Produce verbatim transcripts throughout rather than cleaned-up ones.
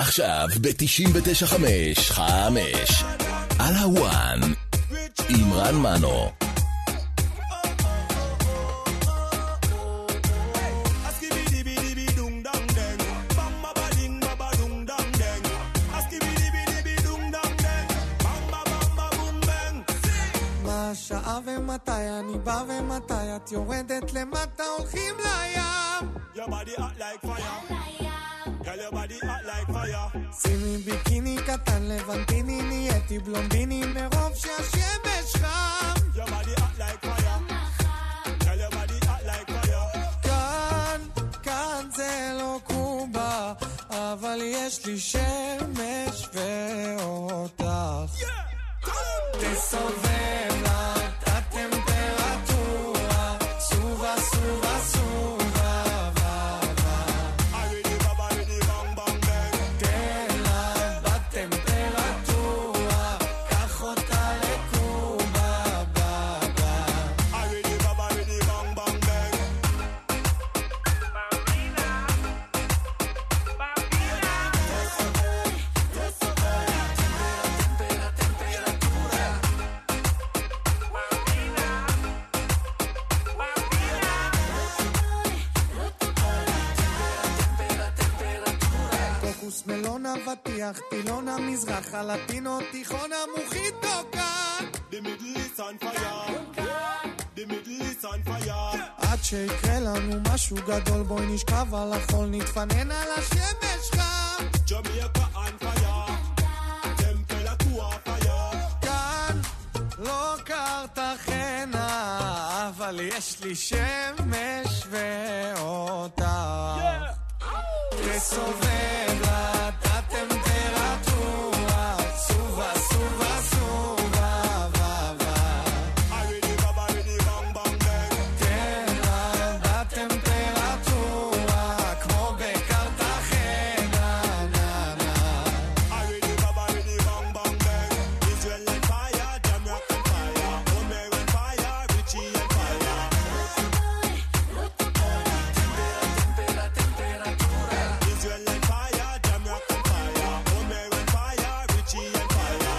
עכשיו ב-תשעים ותשע חמש חמש על הוואן עם רן מנו. שעה ומתי אני בא ומתי את יורדת למטה הולכים לים. Your body hot like fire. Girl your body hot like fire. שימי ביקיני קטן לבנטיני נהייתי בלונדיני מרוב שהשמש חם. Your body hot like fire. Girl your body hot like fire. כאן, כאן זה לא קובה אבל יש לי שמש ואותך. תסובב לה את הטמפרטורה סובה סובה סובה בבה ארידי בבה ארידי בנג בנג בנג תן לה בטמפרטורה קח אותה לקובה בבה ארידי בבה ארידי בנג בנג בנג מלונה ותיח, טילונה מזרח, הלטינו, תיכון המוחיטו כאן. The Middle East on fire. The Middle East on fire. עד שיקרה לנו משהו גדול בואי נשכב על החול נתפנן על השמש חם. Jamaica on fire. Temperature fire. כאן לא קרתחנה אבל יש לי שמש ואותך. תסובב לה את הטמפרטורה סובה סובה סובה בבה ארידי בבה ארידי בנג בנג בנג תן לה בטמפרטורה כמו בקרתחנה נה נה ארידי בבה ארידי בנג בנג בנג Israel on fire, Jamaica on fire Omer on fire, Richie on fire Israel on fire, Jamaica on fire Omer on fire, Richie on fire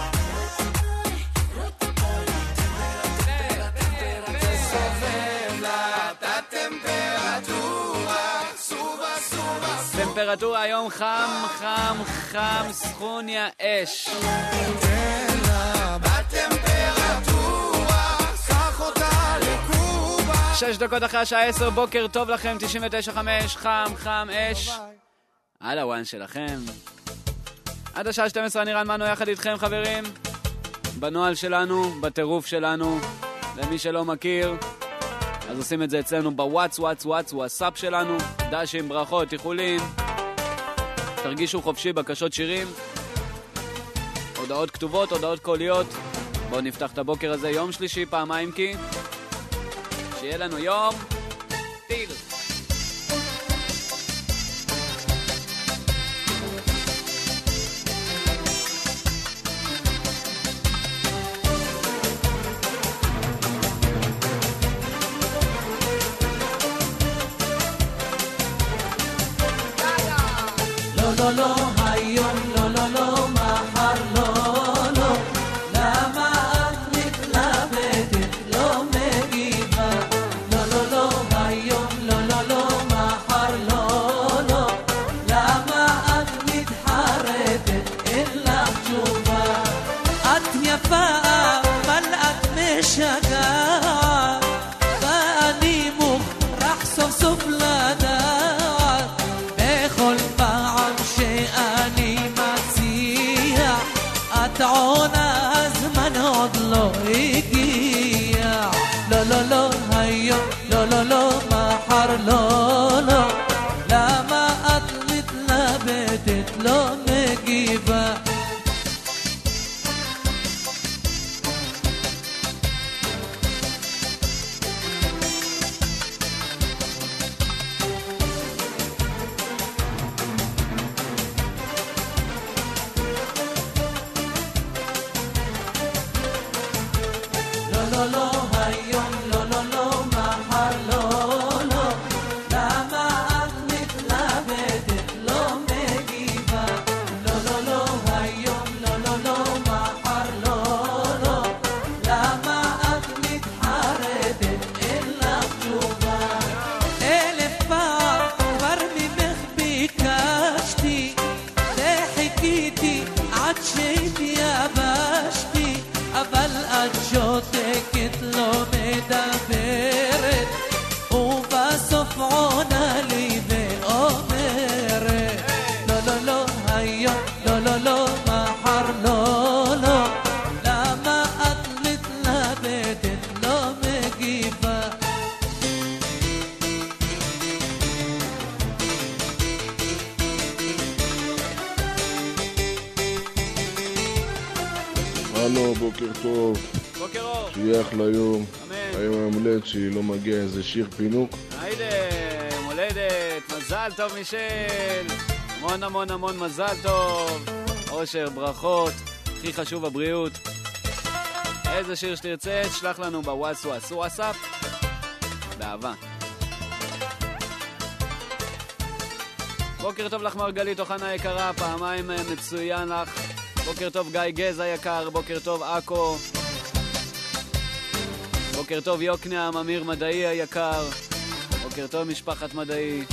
תסובב לה את הטמפרטורה סובה סובה טמפרטורה היום חם חם חם סכוניה אש תן לה בטמפרטורה קח אותה לקובה שש דקות אחרי השעה עשר בוקר טוב לכם תשעים ותשע חמש חם חם אש על הוואן שלכם עד השעה שתים עשרה אני רן מנו יחד איתכם חברים בנועל שלנו בטירוף שלנו למי שלא מכיר אז עושים את זה אצלנו בוואטס וואטס וואטס וואטסאפ שלנו דשים ברכות איחולים תרגישו חופשי בקשות שירים הודעות כתובות הודעות קוליות בואו נפתח את הבוקר הזה יום שלישי פעמיים כי שיהיה לנו יום טיל לא לא היום לא לא לא מחר לא לא למה את מתלבטת לא מגיבה לא לא לא היום לא לא לא מחר לא לא למה את מתחרטת אין לך תשובה את יפה אבל את משגעת ואני מוכרח סוף סוף לדעת בכל פעם שאני מציע את עונה הזמן עוד לא הגיע לא לא לא היום לא לא לא מחר לא לא למה את מתלבטת לא מגיבה לא לא היום לא לא לא מחר לא לא למה את מתלבטת לא מגיבה הלו, בוקר טוב. בוקר אור. שיהיה אחלה יום. אמן. היום היום הולדת שלי לא מגיע איזה שיר פינוק. היידה, מולדת, מזל טוב מישל. המון המון המון מזל טוב. אושר, ברכות. הכי חשוב הבריאות. איזה שיר שתרצה, שלח לנו בוואטסאפ, וואטסאפ. באהבה. בוקר טוב לך מרגלית אוחנה יקרה, פעמיים מצוין לך. בוקר טוב גיא גזע יקר, בוקר טוב אקו. בוקר טוב יוקנעם, אמיר מדעי היקר. בוקר טוב משפחת מדעי.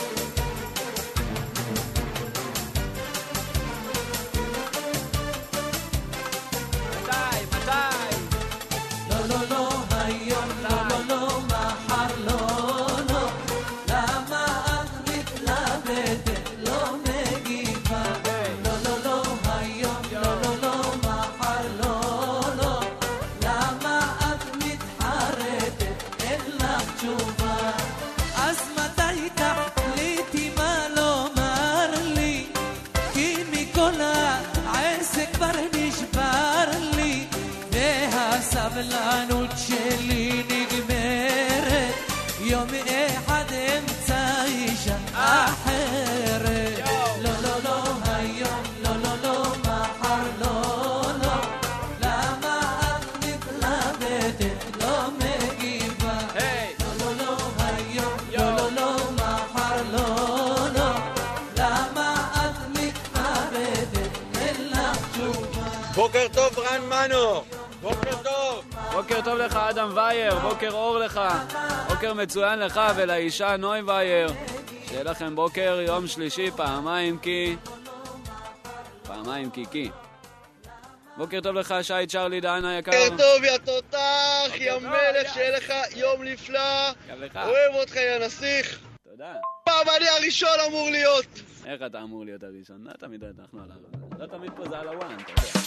מתי, מתי? לא, לא, לא, היום לא, לא, לא, מחר לא, לא. למה את מתלבטת, לא מגיבה? לא, לא, לא, היום לא, לא, לא, מחר לא, לא. למה את מתחרטת, אין לך תשובה? אז מתי תחליטי מה לומר לי? כי מכל העסק כבר נשבר לי, והסבלנות שלי נגמרת. יום אחד אמצא אישה אחרת. לא, לא, לא, היום לא, לא, לא, מחר לא, לא. למה את מתלבטת, לא מגיבה? לא, לא, לא, היום לא, לא, לא, מחר לא, לא. למה את מתחרטת, אין לך תשובה? בוקר טוב רן מנו, בוקר טוב. בוקר טוב לך אדם וייר, בוקר אור לך. בוקר מצוין לך ולאישה נוי וייר. שיהיה לכם בוקר יום שלישי פעמיים כי... פעמיים כי כי. בוקר טוב לך שי צ'רלי דן היקר. בוקר טוב יא תותח, יא מלך, שיהיה לך יום נפלא. גם לך. אוהב אותך יא נסיך. תודה. פעם אני הראשון אמור להיות. איך אתה אמור להיות הראשון? לא תמיד אנחנו עליו. לא תמיד פה זה על הוואן, אתה יודע.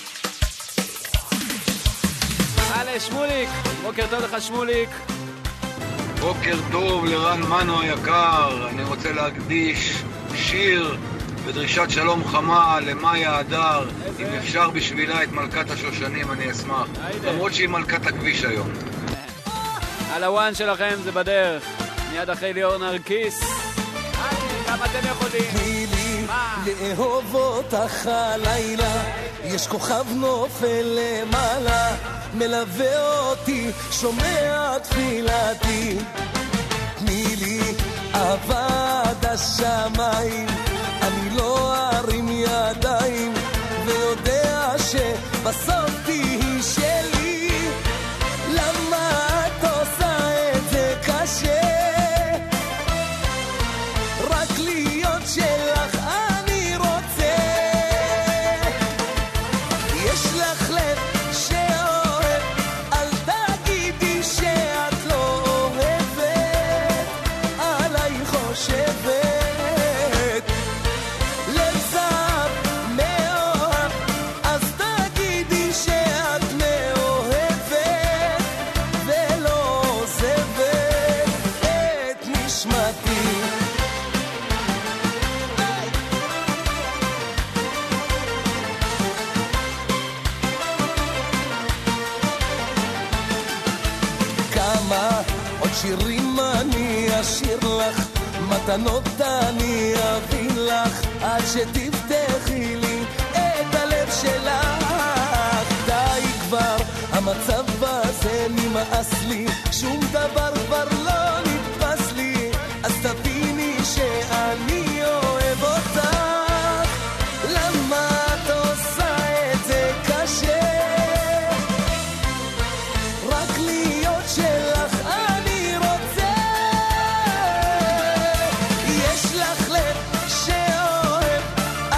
הלאה, שמוליק. בוקר טוב לך שמוליק. בוקר טוב לרן מנו היקר. אני רוצה להקדיש שיר בדרישת שלום חמה למאיה הדר. אם אפשר בשבילה את מלכת השושנים אני אשמח. למרות שהיא מלכת הכביש היום. על הוואן שלכם זה בדרך. מיד אחרי ליאור נרקיס. כמה אתם יכולים? תני לי לאהוב אותך הלילה, יש כוכב נופל למעלה, מלווה אותי, שומע תפילתי. תני לי אהבה עד השמיים, אני לא ארים ידיים, ויודע שבסוף תהי שלי. למה את עושה את זה קשה? רק להיות שלך אני רוצה. יש לך לב שאוהב, אל תגידי שאת לא אוהבת, עליי חושבת. לב זהב מאוהב, אז תגידי שאת מאוהבת, ולא עוזבת את נשמתי. עוד שירים אני אשיר לך, מתנות אני אביא לך, עד שתפתחי לי את הלב שלך. די כבר, המצב הזה נמאס לי, שום דבר כבר לא נתפס לי, אז תביני שאני אוהב אותך. למה את עושה את זה קשה? רק להיות שלך אני רוצה. יש לך לב שאוהב,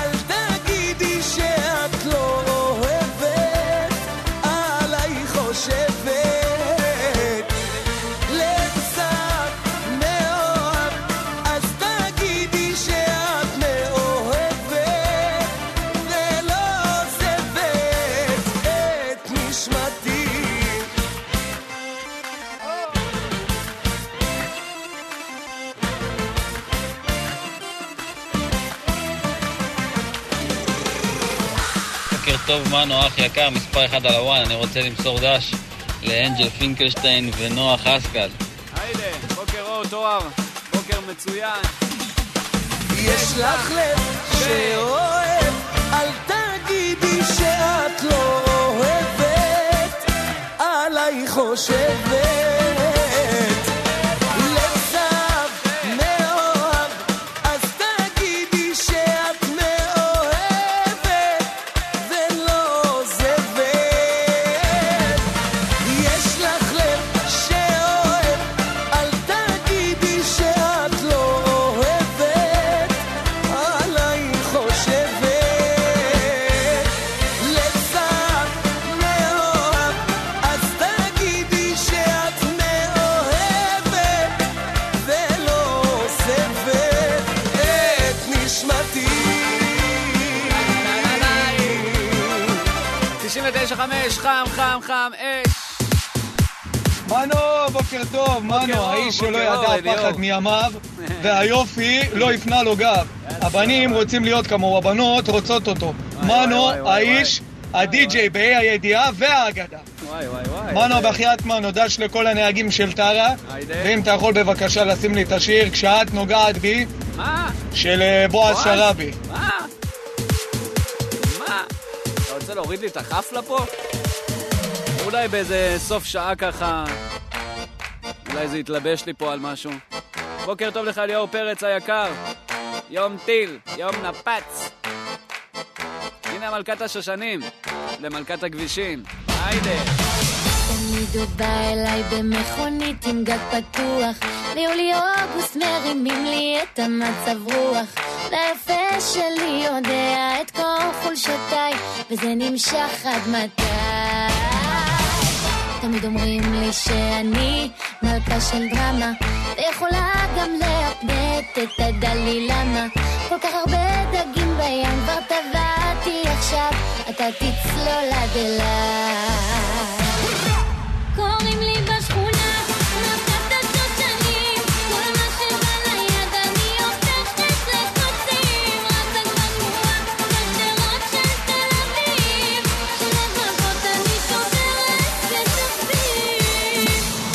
בוקר טוב מנו, אח יקר, מספר אחד על הוואן. אני רוצה למסור דש לאנג'ל פינקלשטיין ונוח אסקל. היידה, בוקר אור, תואר, בוקר מצוין. יש לך לב שאוהב, אל תגידי שאת לא אוהבת, עליי חושבת. חמש, חם, חם, חם, אש. מנו, בוקר טוב, מנו, האיש שלא ידע פחד מימיו, והיופי לא הפנה לו גב. הבנים רוצים להיות כמו, הבנות רוצות אותו. מנו, האיש, הדי-ג'יי באי הידיעה והאגדה. מנו, בחייאת מנו, דש לכל הנהגים של טרה, ואם אתה יכול בבקשה לשים לי את השיר כשאת נוגעת בי, של בועז שרבי. מה? מה? אתה רוצה להוריד לי את החפלה פה? אולי באיזה סוף שעה ככה, אולי זה יתלבש לי פה על משהו. בוקר טוב לך ליאור פרץ היקר, יום טיל, יום נפץ. הנה מלכת השושנים, למלכת הכבישים. היידה. תמיד הוא בא אליי במכונית עם גג פתוח, ליולי אוגוסט מרימים לי את המצב רוח, והיפה שלי יודע את כל חולשותיי, וזה נמשך עד מתי. תמיד אומרים לי שאני מלכה של דרמה, ויכולה גם להפנט את הדלי למה. כל כך הרבה דגים בים כבר טבעתי עכשיו, אתה תצלול עד אליי. קוראים לי בשכונה מלכת השושנים, כל מה שבא ליד אני הופכת לקוצים, רק הגבוה בשדרות של תל אביב, שלבבות אני שוברת כספים.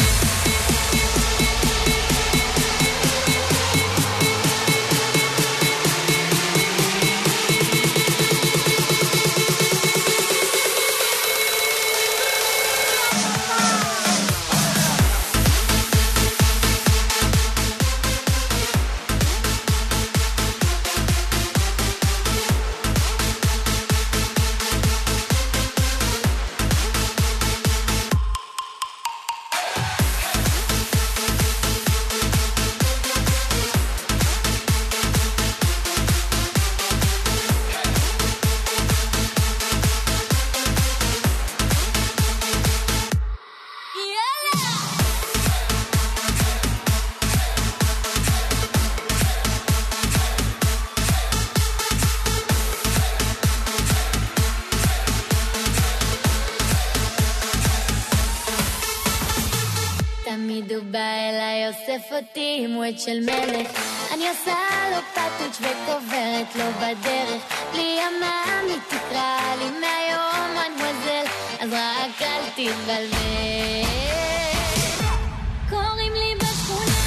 תמיד הוא בא אליי, אוסף אותי עם וואט של מלך, אני עושה לו פטוץ' וקוברת לו בדרך, בלי המאמי תקרא לי מהיום מדמוזל, אז רק אל תתבלבל. קוראים לי בשכונה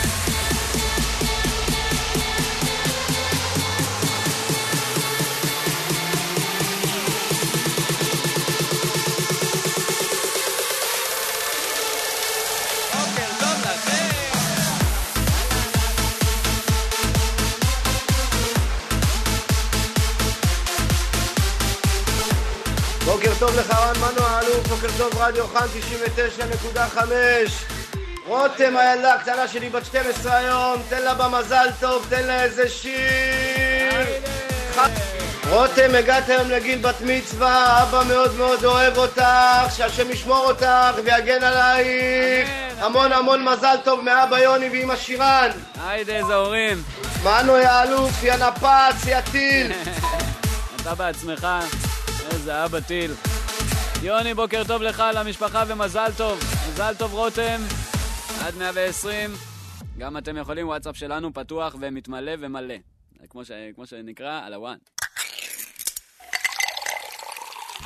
בוקר טוב לך רן מנו האלוף, בוקר טוב רדיו חן תשעים ותשע נקודה חמש. רותם הילדה הקטנה שלי בת שתים עשרה היום, תן לה במזל טוב, תן לה איזה שיר. רותם, הגעת היום לגיל בת מצווה, אבא מאוד מאוד אוהב אותך, שהשם ישמור אותך ויגן עלייך. המון המון מזל טוב מאבא יוני ואמא שירן. היידה, איזה הורים. מנו יא אלוף, יא נפץ, יא טיל. אתה בעצמך, איזה אבא טיל. יוני, בוקר טוב לך, למשפחה ומזל טוב. מזל טוב רותם, עד מאה ועשרים. גם אתם יכולים, וואטסאפ שלנו פתוח ומתמלא ומלא. כמו, ש... כמו שנקרא, על הוואן.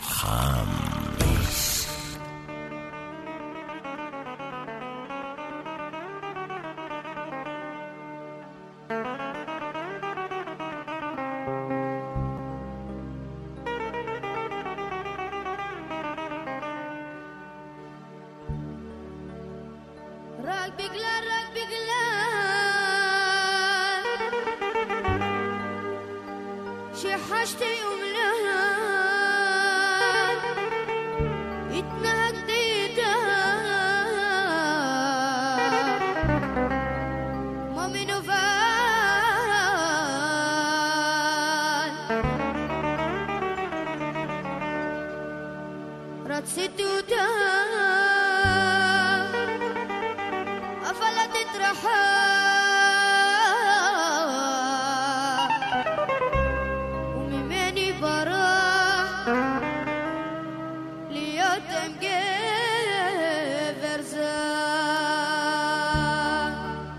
בגלל, רק בגלל שחשתי אומלל התנהגתי איתה כמו מנוול רציתי אותה אבל את תתרחק וממני ברח להיות עם גבר זר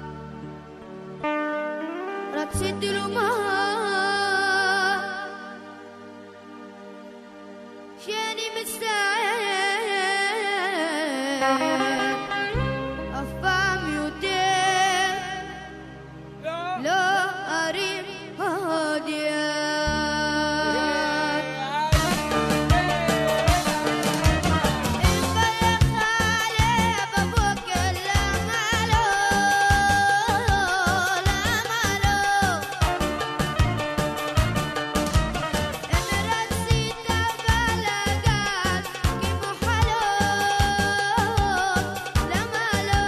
רציתי לומר שאני מצטער אף פעם יותר לא ארים עוד יד אתבלך עליה בבוקר למה לא למה לא אם רצית בלגן כמו חלום למה לא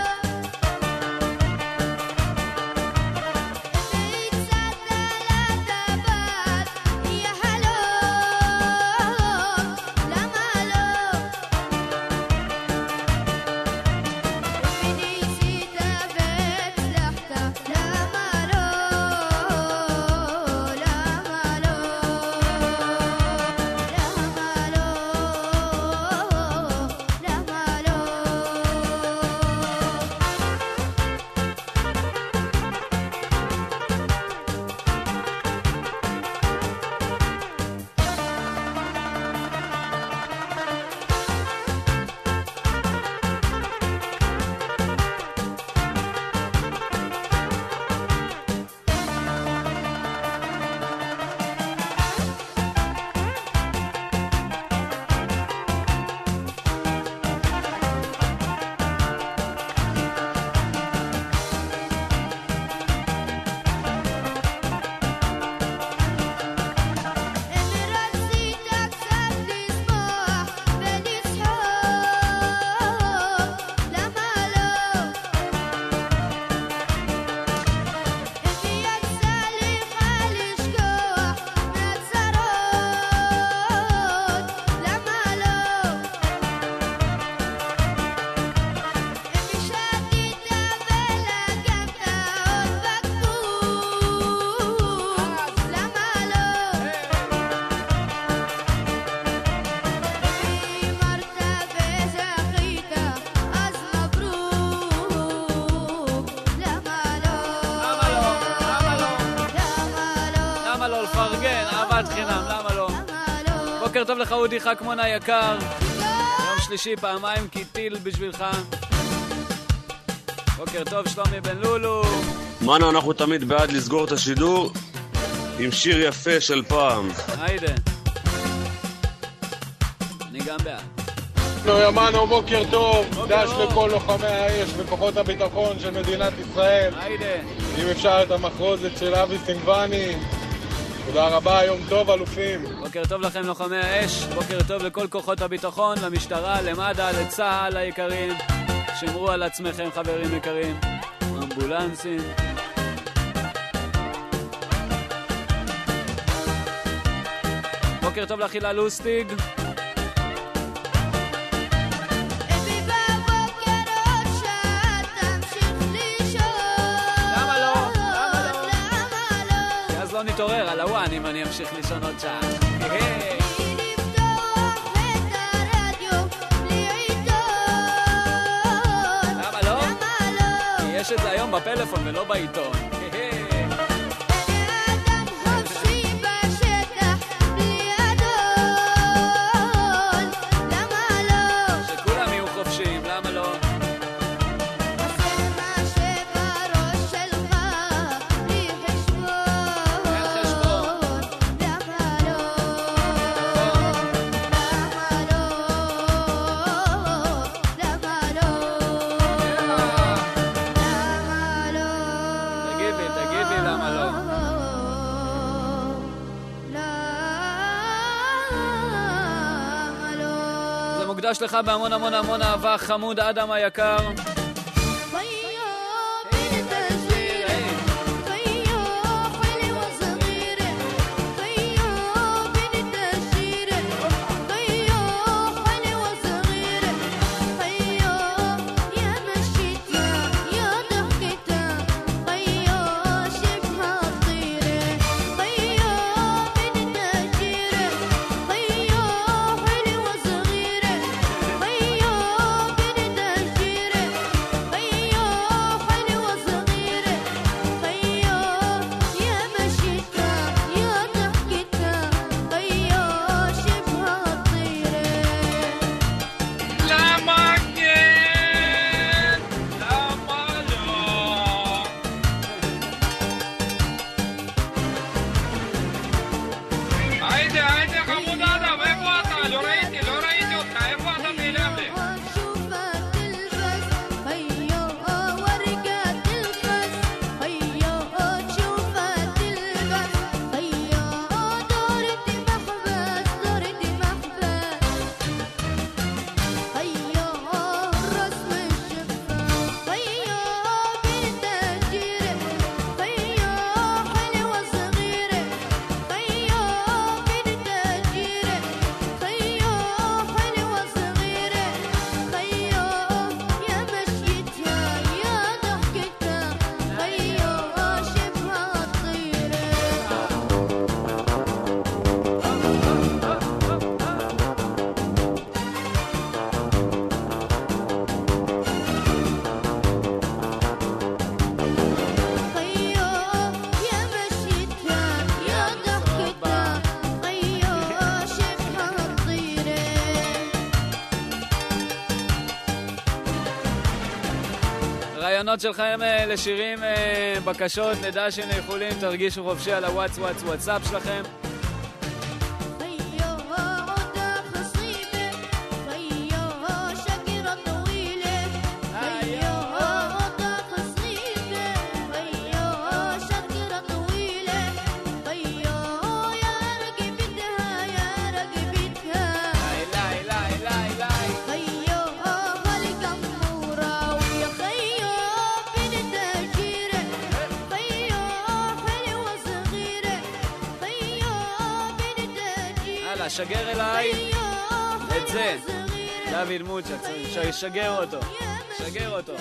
בוקר טוב לך אודי חכמון היקר, יום שלישי פעמיים כי טיל בשבילך. בוקר טוב שלומי בן לולו. מנו, אנחנו תמיד בעד לסגור את השידור עם שיר יפה של פעם. היידה, אני גם בעד. נו ימנו, בוקר טוב, דש לכל לוחמי האש וכוחות הביטחון של מדינת ישראל. היידה, אם אפשר את המחרוזת של אבי סינגווני. תודה רבה, יום טוב אלופים. בוקר טוב לכם לוחמי האש, בוקר טוב לכל כוחות הביטחון, למשטרה, למד"א, לצה"ל היקרים. שמרו על עצמכם חברים יקרים. אמבולנסים. בוקר טוב לחילה לוסטיג. לא נתעורר על הוואן אם אני אמשיך לישון עוד שעה. למה לא? כי יש את זה היום בפלאפון ולא בעיתון. שכולם יהיו חופשיים, למה לא? מוקדש לך בהמון המון המון אהבה, חמוד אדם היקר. רעיונות שלכם לשירים, בקשות, נדע שהם יכולים, תרגישו חופשי על הוואטס וואטס וואטסאפ שלכם. שגר אליי את זה דוד מוצ'ה, שגר אותו, שגר אותו.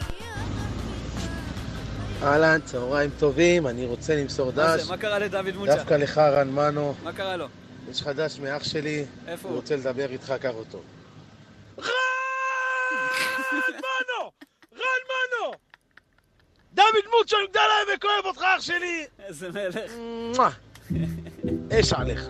אהלן, צהריים טובים, אני רוצה למסור דש. מה קרה לדוד מוצ'ה? דווקא לך רן מנו. מה קרה לו? יש לך דש מאח שלי. איפה הוא? רוצה לדבר איתך, קח אותו. רן מנו! רן מנו! דוד מוצ'ה, אני גדל להם וכואב אותך אח שלי! איזה מלך. אש עליך.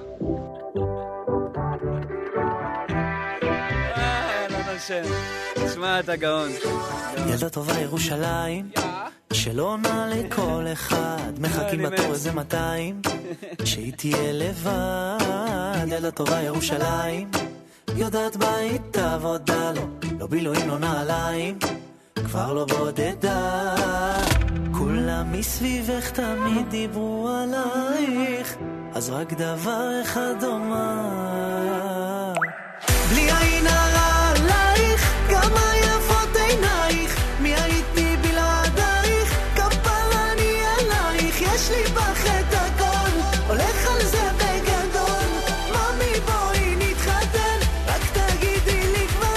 תשמע את הגאון. ילדה טובה ירושלים שלא עונה לכל אחד, מחכים בתור איזה מאתיים שהיא תהיה לבד. ילדה טובה ירושלים יודעת בית עבודה לו, לא בילויים לא נעליים, כבר לא בודדה. כולם מסביבך תמיד דיברו עלייך, אז רק דבר אחד אומר, בלי עין הרע עלייך, כמה יפות עינייך, מי הייתי בלעדייך, כפרה אני עלייך, יש לי בך את הכל, הולך על זה בגדול, ממי בואי נתחתן, רק תגידי לי כבר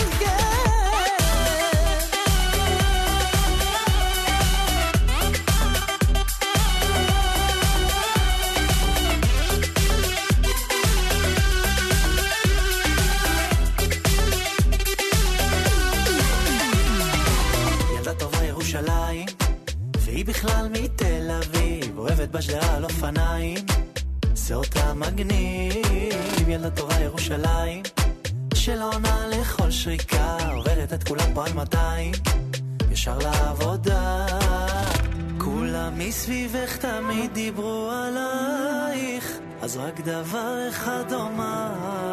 והיא בכלל מתל אביב, אוהבת בשדרה על אופניים, זה אותה מגניב. ילדה טובה ירושלים שלא עונה לכל שריקה, עוברת את כולם פה על מאתיים, ישר לעבודה. כולם מסביבך תמיד דיברו עלייך, אז רק דבר אחד אומר,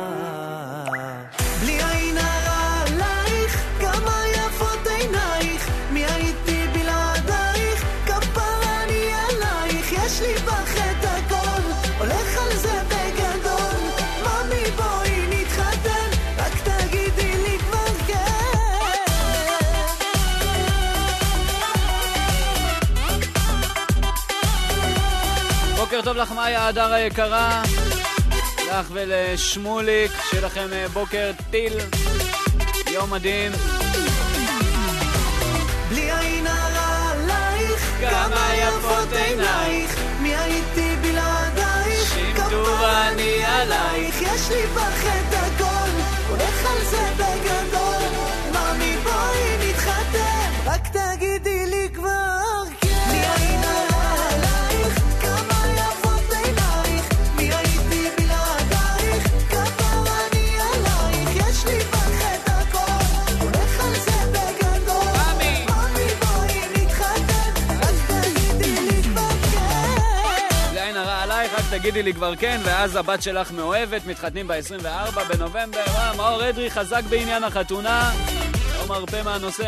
בלי עין הרע עלייך, כמה יפות עינייך, מי הייתי בלעדייך, כפרה אני עלייך, יש לי בך את הכל, הולך על זה בגדול, ממי בואי נתחתן, רק תגידי לי טוב לך מאיה הדר היקרה, לך ולשמוליק, שיהיה לכם בוקר טיל, יום מדהים. בלי עין הרע עלייך, כמה יפות עינייך, מי הייתי בלעדייך, כמה אני עלייך, יש לי בך את הכל, הולך על זה בגדול, מאמי בואי נתחתן, רק תגידי לי כבר כן. בלי עין הרע עלייך, כמה יפות עינייך, מי הייתי בלעדייך, כמה אני עלייך, יש לי בך את הכל, הולך על זה בגדול, מאמי בואי נתחתן, רק תגידי לי כבר כן. בלי עין הרע עלייך, רק תגידי לי כבר כן, ואז הבת שלך מאוהבת, מתחתנים ב-עשרים וארבעה בנובמבר. אה, מאור אדרי חזק בעניין החתונה, לא מרפה מהנושא.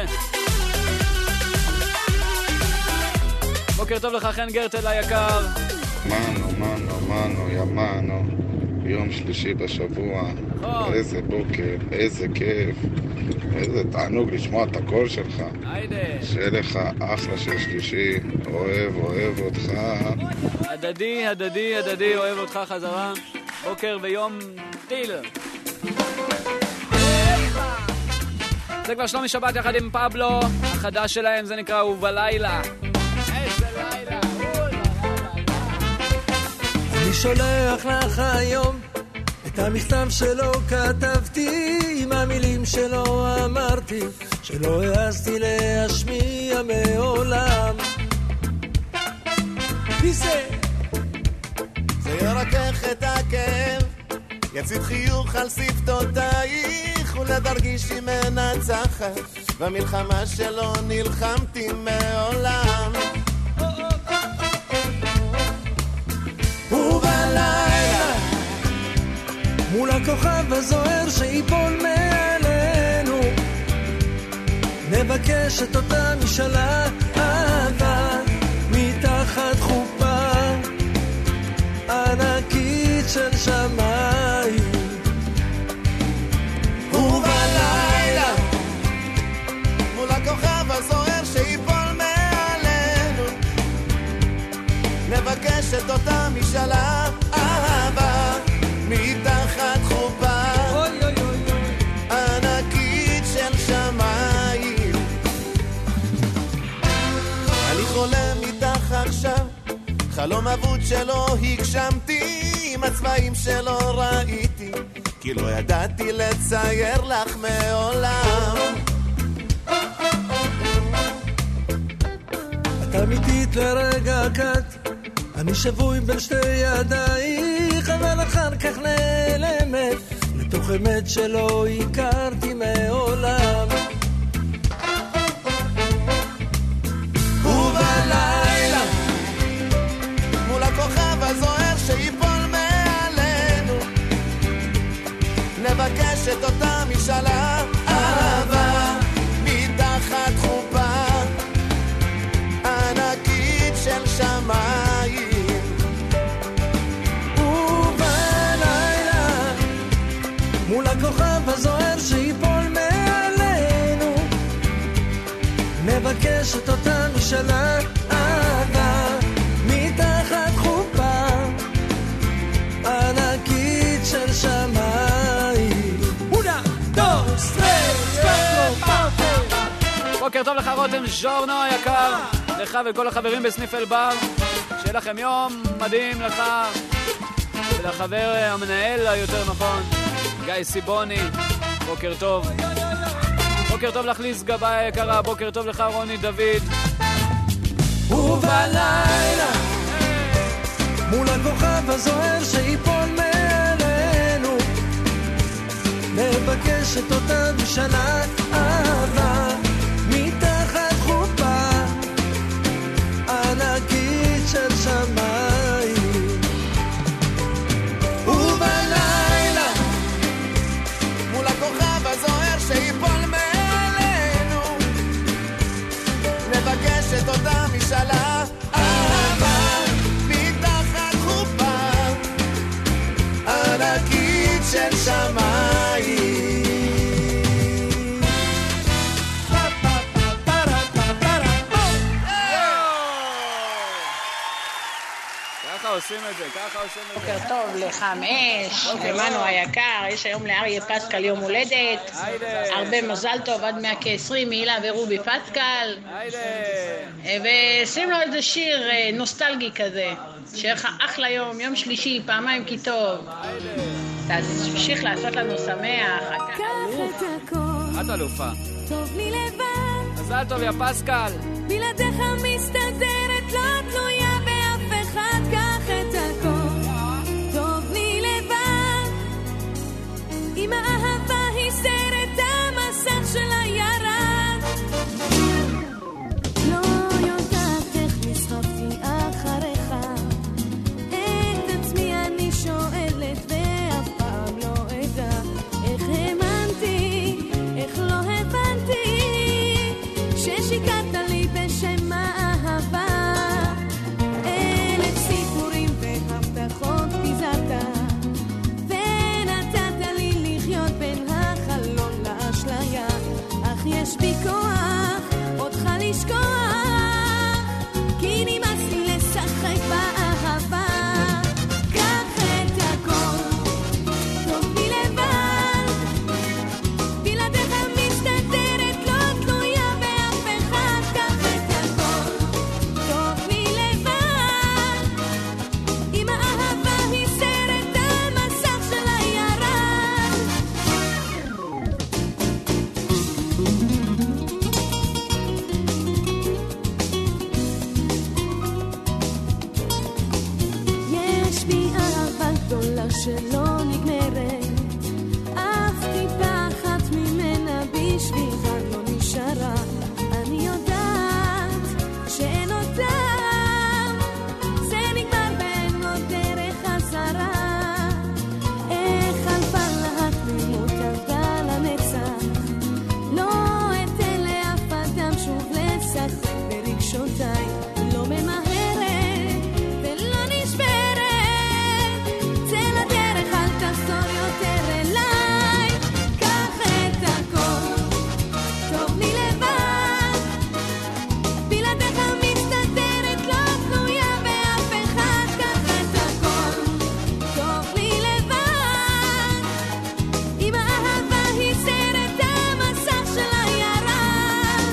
בוקר טוב לך חן גרטל היקר. מנו, מנו, מנו, יא מנו, יום שלישי בשבוע, איזה בוקר, איזה כיף, איזה תענוג לשמוע את הקול שלך. היידה. שיהיה לך אחלה של שלישי, אוהב, אוהב אותך. הדדי, הדדי, הדדי, אוהב אותך חזרה. בוקר ויום טיל. זה כבר שלומי שבת יחד עם פבלו, החדש שלהם זה נקרא ובלילה. איזה לילה, אני שולח לך היום את המכתב שלו כתבתי, עם המילים שלו אמרתי, שלא העזתי להשמיע מעולם. פיסה זה ירקח את הכאב, יציב חיוך על שפתותייך, אולי תרגישי מנצחת במלחמה שלא נלחמתי מעולם. ובלילה מול הכוכב הזוהר שיפול מעלינו, נבקש את אותה משאלה אהבה מתחת חופה ענקית של שמיים. ובלילה מול הכוכב הזוהר שיפול מעלינו, נבקש את אותה משאלה אהבה מתחת חופה ענקית של שמיים. אני חולם איתך עכשיו, חלום אבוד שלא הגשמתי, עם הצבעים שלא ראיתי, כי לא ידעתי לצייר לך מעולם. את אמיתית לרגע קט, אני שבוי בין שתי ידייך, אבל אחר כך נעלמת לתוך אמת שלא הכרתי מעולם. ובלילה מול הכוכב הזוהר שיפול מעלינו, נבקש את אותה משאלה אהבה מתחת חופה ענקית של שמיים. ובלילה מול הכוכב הזוהר שיפול מעלינו, נבקש את אותה משאלה אהבה מתחת חופה ענקית של שמיים. אונה, דוס, טרס, קטרו, פאפו. בוקר טוב לך רותם ז'ורנו היקר, לך וכל החברים בסניף אלבר, שיהיה לכם יום מדהים, לך ולחבר המנהל היותר נכון גיא סיבוני, בוקר טוב. בוקר טוב לך ליס גבאי היקרה, בוקר טוב לך רוני דוד. ובלילה מול הכוכב הזוהר שיפול מעלינו, נבקש את אותה משנה אהבה מתחת חופה ענקית של שמיים. ובלילה מול הכוכב הזוהר שיפול מעלינו, נבקש את אותה משאלה אהבה מתחת חופה ענקית של שמיים. עושים את זה, ככה עושים את זה. בוקר טוב לחמש, למנו היקר, יש היום לאריה פסקל יום הולדת. הרבה מזל טוב, עד מאה ועשרים, מילה ורובי פסקל. ושים לו איזה שיר נוסטלגי כזה, שיהיה לך אחלה יום, יום שלישי, פעמיים כי טוב. תמשיך לעשות לנו שמח, אתה אלוף. את אלופה. טוב לי לבד, מזל טוב יא פסקל. בלעדיך מסתדרת, לא תלויה באף אחד, קח את הכל. טוב לי לבד, אם האהבה היא סרט, המסך שלה ירד. לא יודעת איך נסחפתי אחריך, את עצמי אני שואלת ואף פעם לא אדע איך האמנתי, איך לא הבנתי ששיקרת לי בשם האהבה. אלף סיפורים והבטחות פיזרת, ונתת לי לחיות בין החלום לאשליה, אך יש בי כוח אותך לשכוח, כי נמאס לי לשחק באהבה. קח את הכל, טוב לי לבד, בלעדיך מסתדרת, לא תלויה באף אחד. קח את הכל, טוב לי לבד, אם האהבה היא סרט, המסך שלה ירד. יש בי אהבה גדולה שלא נגמרת, אף טיפה אחת ממנה בשבילך לא נשארה. אני יודעת שאין אותם, זה נגמר ואין עוד דרך חזרה. איך חלפה לה התמימות עבדה לנצח, לא אתן לאף אדם שוב לשחק ברגשותיי, לא ממהרת ולא נשברת, צא לדרך, אל תחזור יותר אליי. קח את הכל, טוב לי לבד, בלעדיך מסתדרת, לא תלויה באף אחד. קח את הכל, טוב לי לבד, אם האהבה היא סרט, המסך שלה ירד.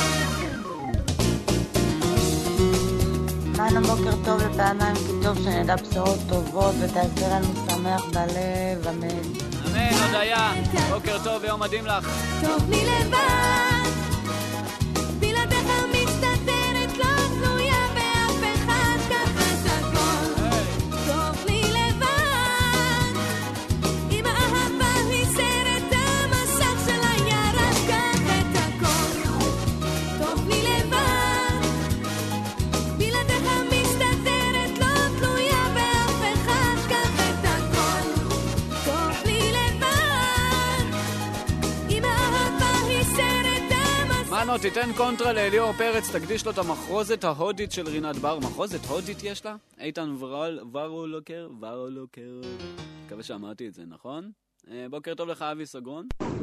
כאן הבוקר טוב לפעמיים כי טוב, שנדע בשורות טובות ותעשה לנו שמח בלב, אמן. אמן, הודיה. בוקר טוב ויום מדהים לך. טוב לי לבד, בלעדיך מסתדרת, לא תלויה באף אחד. קח את הכל, טוב לי לבד, אם האהבה היא סרט, המסך שלה ירד. קח את הכל, טוב לי לבד, בלעדיך מסתדרת, לא תלויה באף אחד. קח את הכל, טוב לי לבד, אם האהבה היא סרט, המסך. מנו, תיתן קונטרה לאליאור פרץ, תקדיש לו את המחרוזת ההודית של רינת בר. מחרוזת הודית יש לה? איתן ורול, ורולוקר, ורולוקר. מקווה שאמרתי את זה, נכון? אה, בוקר טוב לך, אבי סגרון.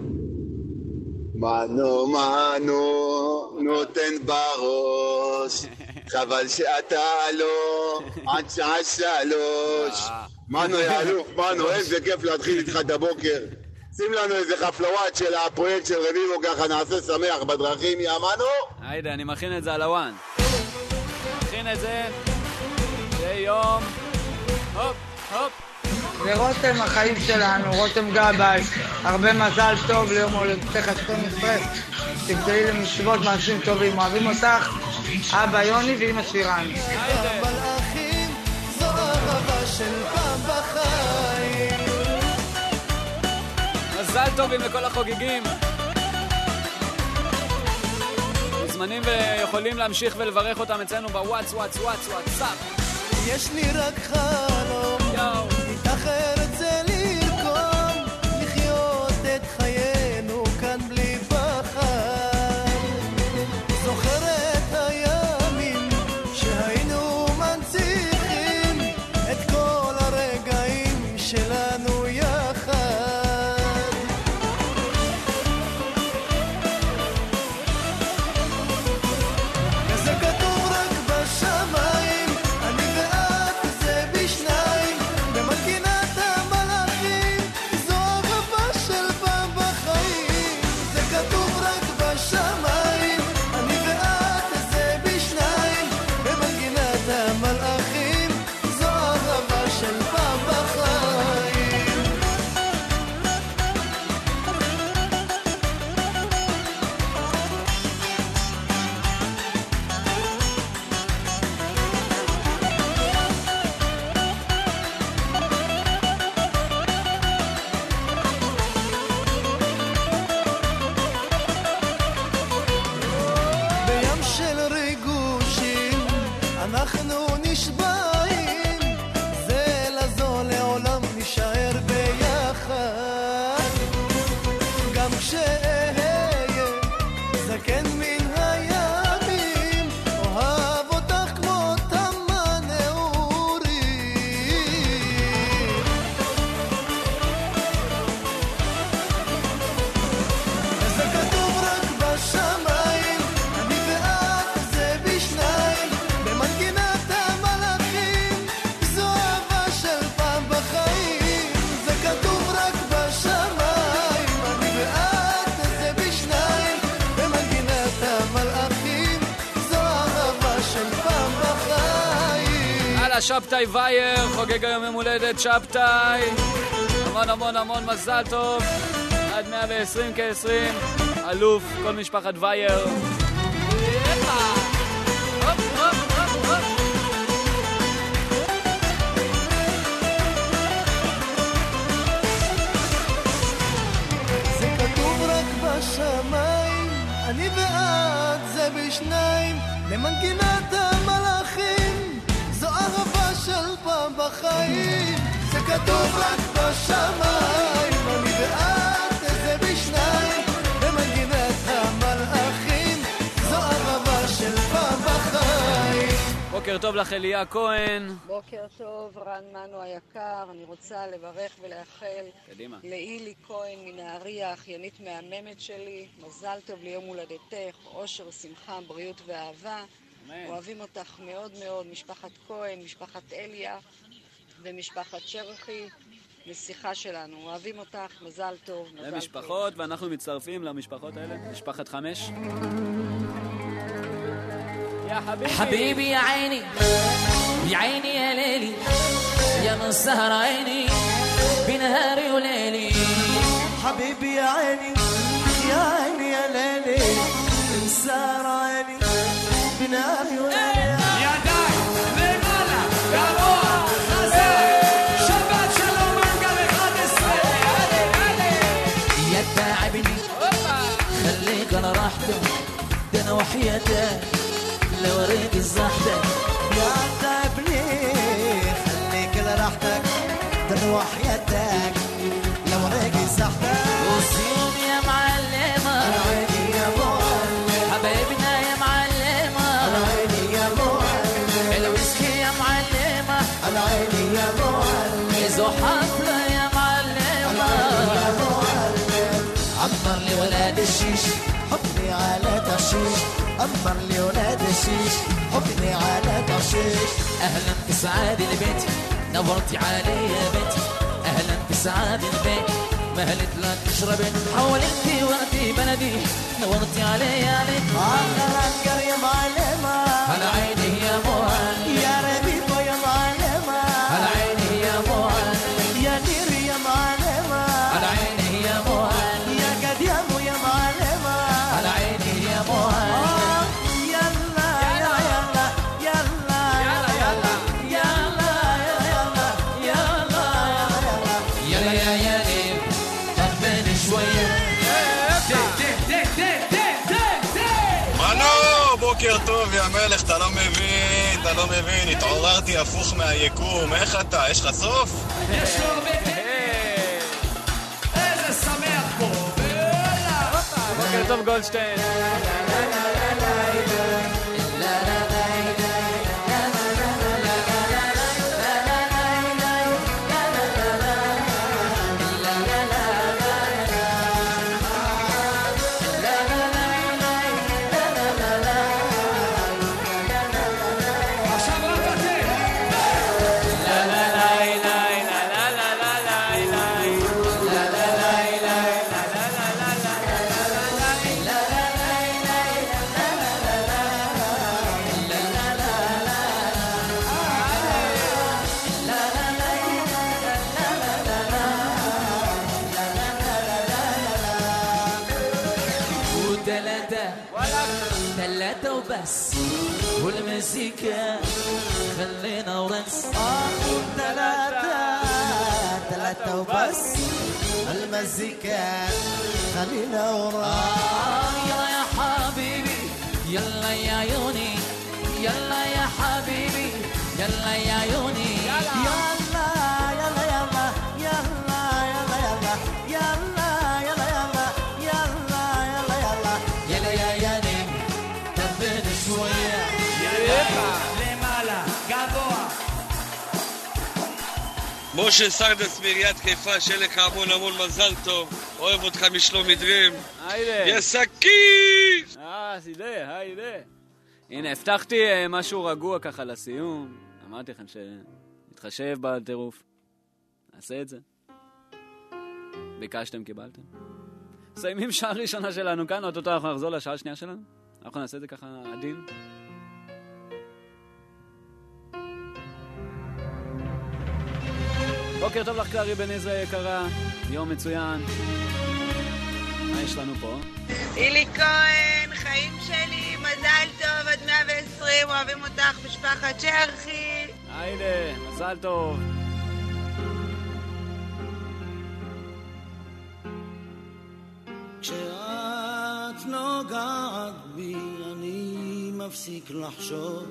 מנו מנו נותן בראש, חבל שאתה לא עד שעה שלוש. מנו יעלוף, מנו, איזה כיף להתחיל איתך את הבוקר. שים לנו איזה חפלוואט של הפרויקט של רביבו, ככה נעשה שמח בדרכים, יא מנו. היידה, אני מכין את זה על הוואן. מכין את זה, זה יום, הופ, הופ. ורותם החיים שלנו, רותם גבאי, הרבה מזל טוב ליום הולדתך שתים עשרה, תגדלי למצוות מעשים טובים, אוהבים אותך, אבא יוני ואמא שירן. המלאכים זו אהבה של פעם בחיים. מזל טובים לכל החוגגים. מוזמנים ויכולים להמשיך ולברך אותם אצלנו בוואטס, וואטס, וואטס, וואטסאפ. יש לי רק חלום, מתחת זה לרקום, לחיות את חיינו כאן בלי פחד. זוכר את הימים שהיינו מנציחים את כל הרגעים שלנו יחד. וזה כתוב רק בשמיים, אני ואת זה שבתאי וייר, חוגג היום יום הולדת שבתאי. המון המון המון מזל טוב. עד מאה ועשרים כ-עשרים. אלוף, כל משפחת וייר. זה כתוב רק בשמיים, אני ואת זה בשניים, למנגינת המלאכים, זו אהבה של פעם בחיים. זה כתוב רק בשמיים, אני ואת זה בשניים, למנגינת המלאכים, זו אהבה של פעם בחיים. בוקר טוב לך אליה כהן. בוקר טוב רן מנו היקר, אני רוצה לברך ולאחל קדימה. לאילי כהן מנהריה, אחיינית מהממת שלי, מזל טוב ליום הולדתך, אושר, שמחה, בריאות ואהבה. אמן. אוהבים אותך מאוד מאוד, משפחת כהן, משפחת אליה ומשפחת שרחי, נסיכה שלנו, אוהבים אותך, מזל טוב, מזל טוב. למשפחות, ואנחנו מצטרפים למשפחות האלה, משפחת חמש. يا حبيبي حبيبي يا عيني يا عيني يا ليلي يا من سهر عيني بنهاري وليلي حبيبي يا عيني يا عيني يا ليلي مسهر عيني بنهاري وليلي يا داي למעלה גבוה חזק שבת שלום מנגל אחד עשרה يا تعبني خليك على راحتك ده انا وحياتك لو وريك الزحتك يا تعبني خليك لراحتك تروح يدك لو وريك الزحتك وصيوم يا معلمة العيني يا معلم حبايبنا يا معلمة العيني يا معلم الويسكي يا معلمة العيني يا معلم إذا حفلة يا معلمة يا معلم عمر لي ولاد الشيش حطني على تشيش أمر لي ولاد الشيش حطني على تشيش أهلا في سعاد البيت نورتي علي يا بنتي أهلا في سعاد البيت مهلت لك تشربي حولتي وقتي بلدي نورتي علي يا ليت على رنجر يا معلمة على عيني يا معلم يا ربيبة يا معلمة على عيني يا معلم يا نير يا معلمة على عيني يا معلم يا قديم يا معلمة على عيني يا معلم בוקר טוב, יא מלך, אתה לא מבין, אתה לא מבין, התעוררתי הפוך מהיקום, איך אתה? יש לך סוף? יש לו בית... איזה שמח פה, ויאללה! בוקר טוב גולדשטיין. وبس والمزيكا خلينا ورقص ثلاثة ثلاثة وبس المزيكا خلينا ورقص يلا يا حبيبي يلا يا عيوني يلا يا حبيبي يلا يا عيوني يلا يلا يلا يلا يلا يلا يلا يلا يلا يلا يلا يلا يا ياني تبين شوية למעלה גבוה משה סרדס מעיריית חיפה, שיהיה לך המון המון מזל טוב, אוהב אותך משלומי דרים. היידה. יסקיף! אה, סידה, היידה. הנה, הבטחתי משהו רגוע ככה לסיום. אמרתי לכם שנתחשב בטירוף. נעשה את זה. ביקשתם, קיבלתם. סיימים שעה ראשונה שלנו כאן, עוד אותו אנחנו נחזור לשעה השנייה שלנו. אנחנו נעשה את זה ככה עדין. בוקר טוב לך קלרי בן עזרא יקרה, יום מצוין. מה יש לנו פה? אילי כהן, חיים שלי, מזל טוב עד מאה ועשרים, אוהבים אותך משפחת שרחי. היידה, מזל טוב. כשאת נוגעת בי אני מפסיק לחשוב,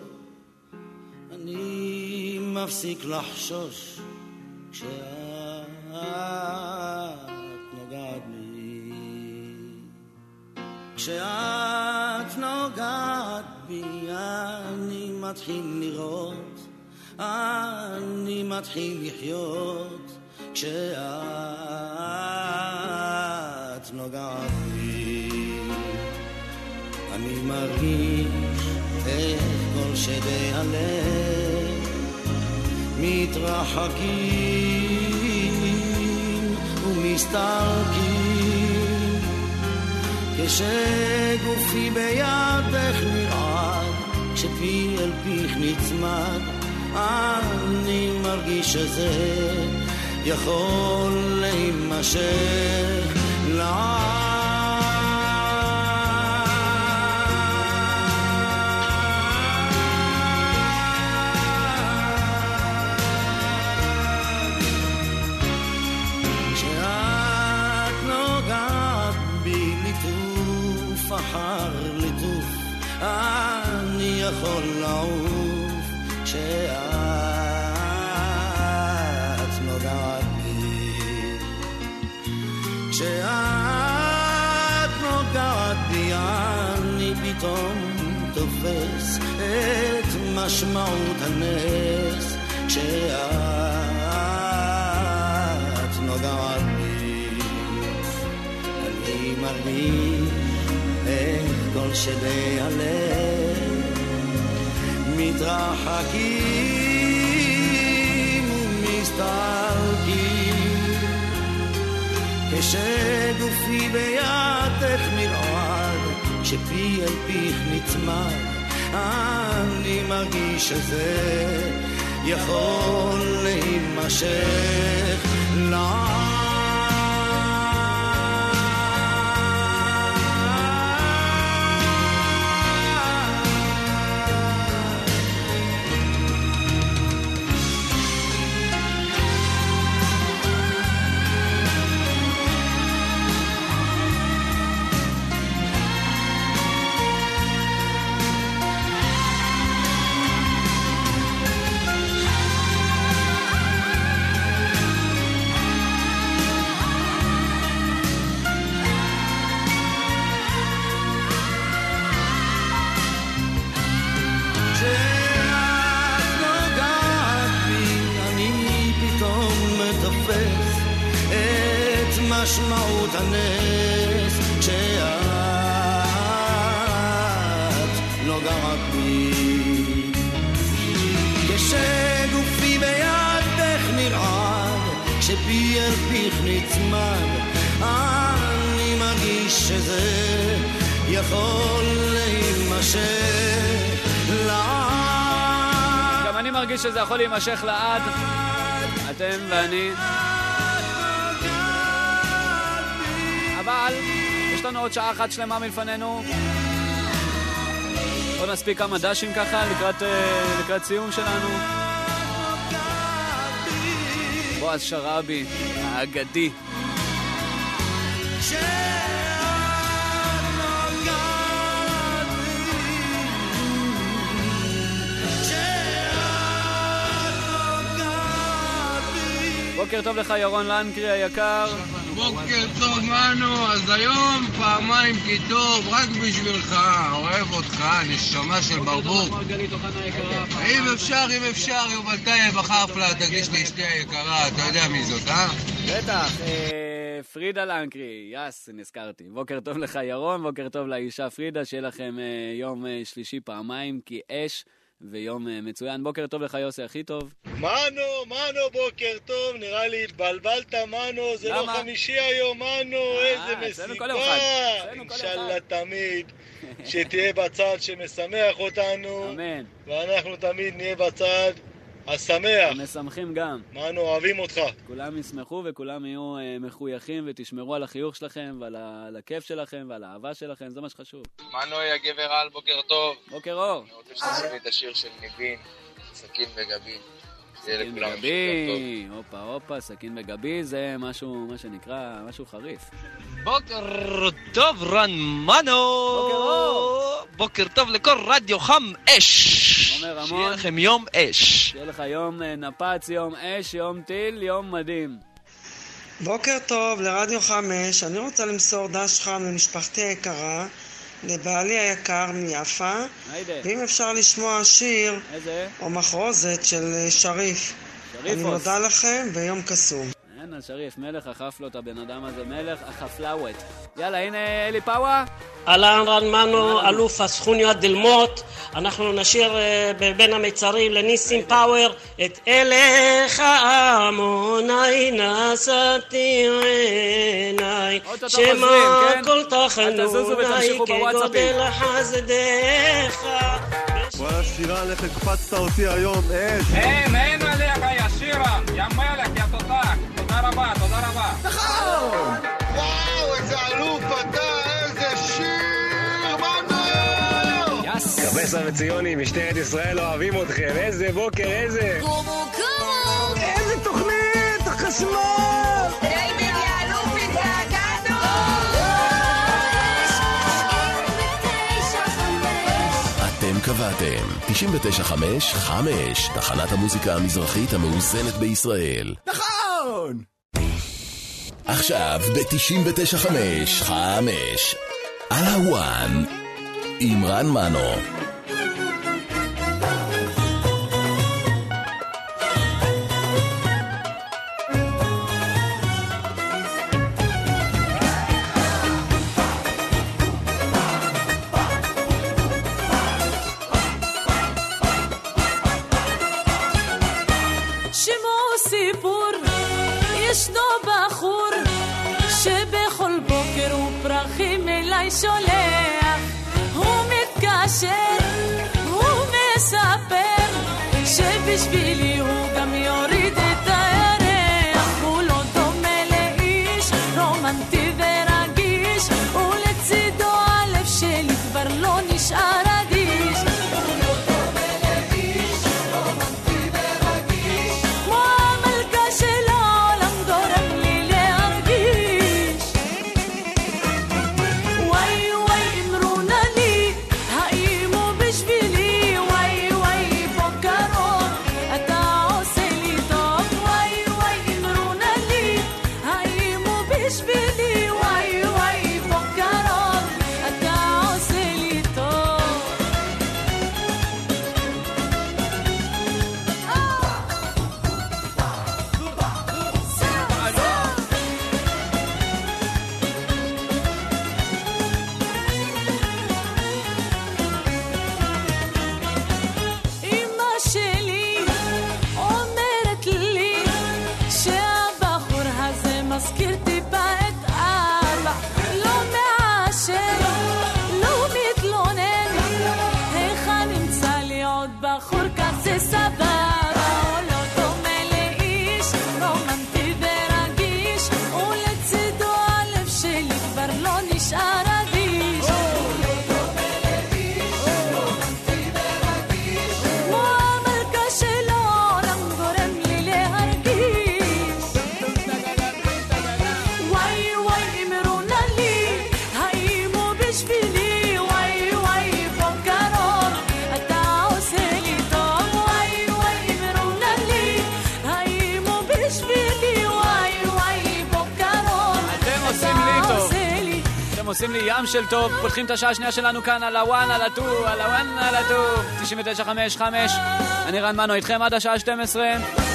אני מפסיק לחשוש כשאת נוגעת בי. כשאת נוגעת בי אני מתחיל לראות, אני מתחיל לחיות כשאת נוגעת בי. אני מרגיש את כל שדי הלב מתרחקים ומסתלקים כשגופי בידך נרעד, כשפי אל פיך נצמד, אני מרגיש שזה יכול להימשך לעד. אחר ליטוף אני יכול לעוף כשאת נוגעת בי. כשאת נוגעת בי אני פתאום תופס את משמעות הנס כשאת נוגעת בי. אני מרגיש את כל שדי הלב מתרחקים ומסתלקים כשגופי בידך נרעד, כשפי אל פיך נצמד, אני מרגיש שזה יכול להימשך לעד. משמעות הנס כשאת נוגעת בי, כשגופי בידך נרעד, כשפי אל פיך נצמד, אני מרגיש שזה יכול להימשך לעד. גם אני מרגיש שזה יכול להימשך לעד, אתם ואני. אבל יש לנו עוד שעה אחת שלמה מלפנינו. עוד נספיק כמה דשים ככה לקראת, לקראת סיום שלנו. בועז שרבי האגדי. בוקר טוב לך ירון לנקרי היקר. בוקר טוב מנו, אז היום פעמיים כי טוב, רק בשבילך, אוהב אותך, נשמה של ברבור. אם אפשר, אם אפשר, יובלתאי בחרפלה, תקדיש לאשתי היקרה, אתה יודע מי זאת, אה? בטח, פרידה לנקרי, יס, נזכרתי. בוקר טוב לך ירון, בוקר טוב לאישה פרידה, שיהיה לכם יום שלישי פעמיים כי אש. ויום מצוין. בוקר טוב לך יוסי, הכי טוב. מנו, מנו, בוקר טוב, נראה לי התבלבלת מנו, זה לא חמישי היום מנו, איזה מסיבה, אינשאללה תמיד, שתהיה בצד שמשמח אותנו, אמן. ואנחנו תמיד נהיה בצד השמח. משמחים גם. מנו, אוהבים אותך. כולם ישמחו וכולם יהיו אה, מחויכים ותשמרו על החיוך שלכם ועל ה- על הכיף שלכם ועל האהבה שלכם, זה מה שחשוב. מנו, יא גבר על, בוקר טוב. בוקר אור. אני רוצה שתעשו לי את השיר של ניבין, סכין בגבי. סכין בגבי, הופה הופה, סכין בגבי, זה משהו, מה שנקרא, משהו חריף. בוקר טוב רן מנו. בוקר אור. בוקר טוב לכל רדיו חם אש. אומר המון. שיהיה לכם יום אש. שיהיה לך יום נפץ, יום אש, יום טיל, יום מדהים. בוקר טוב לרדיו חמש, אני רוצה למסור דש חם למשפחתי היקרה, לבעלי היקר מיפה, היידה. ואם אפשר לשמוע שיר איזה? או מחרוזת של שריף. שריפוס. אני מודה לכם ויום קסום. אין, שריף, מלך אכף לו את הבן אדם הזה, מלך אכפלאוות. יאללה, הנה אלי פאווה. אהלן רן מנו, אלוף הסכוניה דלמות. אנחנו נשיר בין המצרים לניסים פאוור את אליך עמוני נשאתי עיניי שמה כל תחנוני כגודל חסדך. וואלה שירה, לך הקפצת אותי היום, אש. אין, אין עליך יא שירה, יא מלך, יא תותח. תודה רבה, תודה רבה. נכון! וואו, איזה אלוף אתה, איזה שיר, מנו! יס! קבסה וציוני, משטרת ישראל אוהבים אתכם, איזה בוקר, איזה... קומו קומו! איזה תוכנית, החשמל! דיוויד יא אלוף, התגעגענו! אתם קבעתם תשעים ותשע חמש חמש, תחנת המוזיקה המזרחית המאוזנת בישראל. נכון! עכשיו ב-תשעים ותשע חמש חמש על הוואן עם רן מנו. שמו סיפור, ישנו בחור שבכל בוקר הוא פרחים אליי שולח, הוא מתקשר, הוא מספר שבשבילי הוא גם יוריד את הירח. הוא לא דומה לאיש רומנטי ורגיש, ולצידו הלב שלי כבר לא נשאר אדיש. הוא לא דומה לאיש רומנטי ורגיש, כמו המלכה של העולם גורם לי להרגיש. וואי וואי אמרונה לי, האם הוא בשבילי? וואי וואי בוקרות, אתה עושה לי טוב. וואי וואי אמרונה לי, האם הוא בשבילי? וואי וואי בוקרות, אתה עושה לי טוב. אמא שלי אומרת לי שהבחור הזה מזכיר טיפה את אבא, לא מעשר, לא מתלונן, איך נמצא לי עוד בחור כזה סבבה. הוא לא דומה לאיש רומנטי ורגיש, ולצידו הלב שלי כבר לא נשאר אדיש. הוא לא דומה לאיש רומנטי ורגיש, כמו המלכה של העולם גורם לי להרגיש. וואי וואי אמרונה לי, האם הוא בשבילי? וואי וואי בוקרות, אתה עושה לי טוב. וואי וואי אמרונה לי, האם הוא בשבילי? וואי וואי בוקרות, אתם עושים לי טוב. אתם עושים לי ים של טוב. פותחים את השעה השנייה שלנו כאן על הוואן, על הטו, על הוואן, על הטו. תשעים ותשע חמש חמש. אני רן מנו איתכם עד השעה שתים עשרה.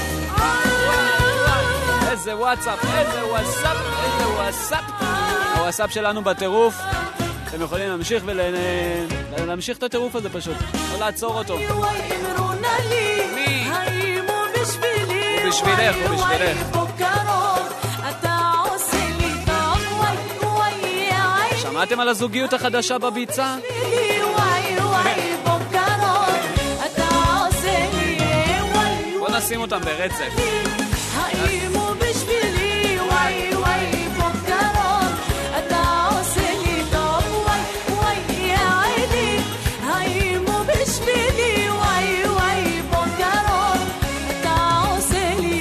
איזה וואטסאפ, איזה וואטסאפ, איזה וואטסאפ. הוואטסאפ שלנו בטירוף. אתם יכולים להמשיך ולהמשיך את הטירוף הזה פשוט. לא לעצור אותו. וואי אמרונה לי, האם הוא בשבילי? הוא בשבילך, הוא בשבילך. בוקרות, אתה עושה לי טוב. וואי וואי וואי, שמעתם על הזוגיות החדשה בביצה? וואי וואי בוקרות, אתה עושה לי. וואי נשים אותם ברצף. האם הוא בשבילי וואי וואי בוקרון אתה עושה לי טוב וואי וואי יא עידי האם הוא בשבילי וואי וואי בוקרון אתה עושה לי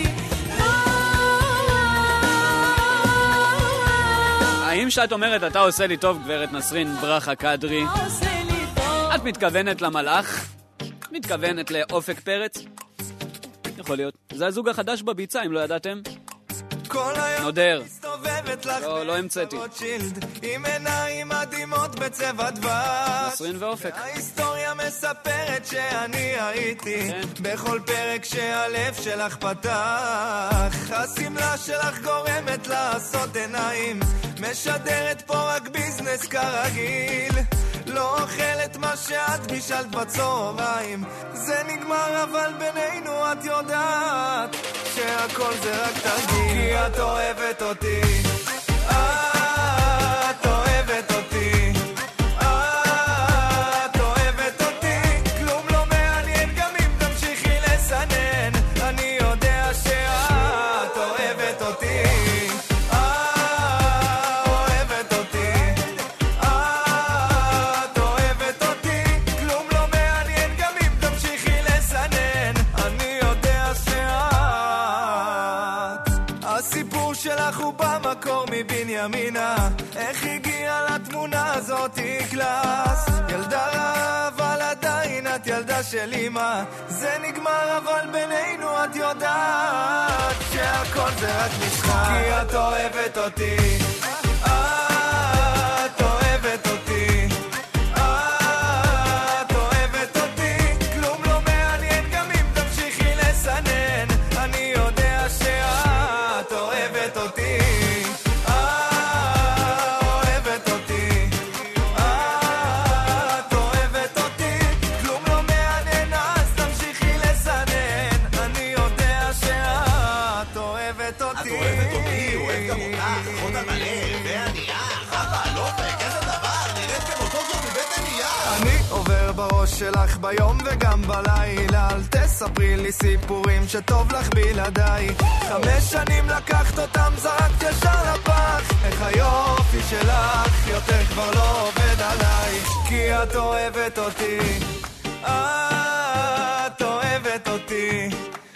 האם שאת אומרת אתה עושה לי טוב גברת נסרין ברכה קדרי את מתכוונת למלאך? מתכוונת לאופק פרץ? יכול להיות. זה הזוג החדש בביצה, אם לא ידעתם. נודר. לא, לא המצאתי. עם עיניים מדהימות בצבע דבש. נסרין ואופק. ההיסטוריה מספרת שאני הייתי בכל פרק שהלב שלך פתח. השמלה שלך גורמת לעשות עיניים. משדרת פה רק ביזנס כרגיל. לא אוכלת מה שאת בישלת בצהריים זה נגמר אבל בינינו את יודעת שהכל זה רק תרגיל כי את אוהבת אותי את אוהבת אותי את אוהבת אותי כלום לא מעניין גם אם תמשיכי לסנן אני יודע שאת אוהבת אותי שלך הוא במקור מבנימינה איך הגיע לתמונה הזאת קלאס ילדה רע אבל עדיין את ילדה של אמא זה נגמר אבל בינינו את יודעת שהכל זה רק משחק כי את אוהבת אותי את אוהבת אותי את אוהבת אותי כלום לא מעניין גם אם תמשיכי לסנן אני יודע שאת אוהבת אותי אוהבת אותי את אוהבת אותי כלום לא מעניין אז תמשיכי לסנן אני יודע שאת אוהבת אותי את אוהבת אותי אוהב גם אותך עוד המלא והניח אבל לא איזה דבר נראית כמותו זאת מבית הניח אני עובר בראש שלך ביום וגם בלילה אל תספרי לי סיפורים שטוב לך בלעדיי חמש שנים לקחת אותם זרקת ישר לפח איך היופי שלך יותר כבר לא עובד עליי כי את אוהבת אותי את אוהבת אותי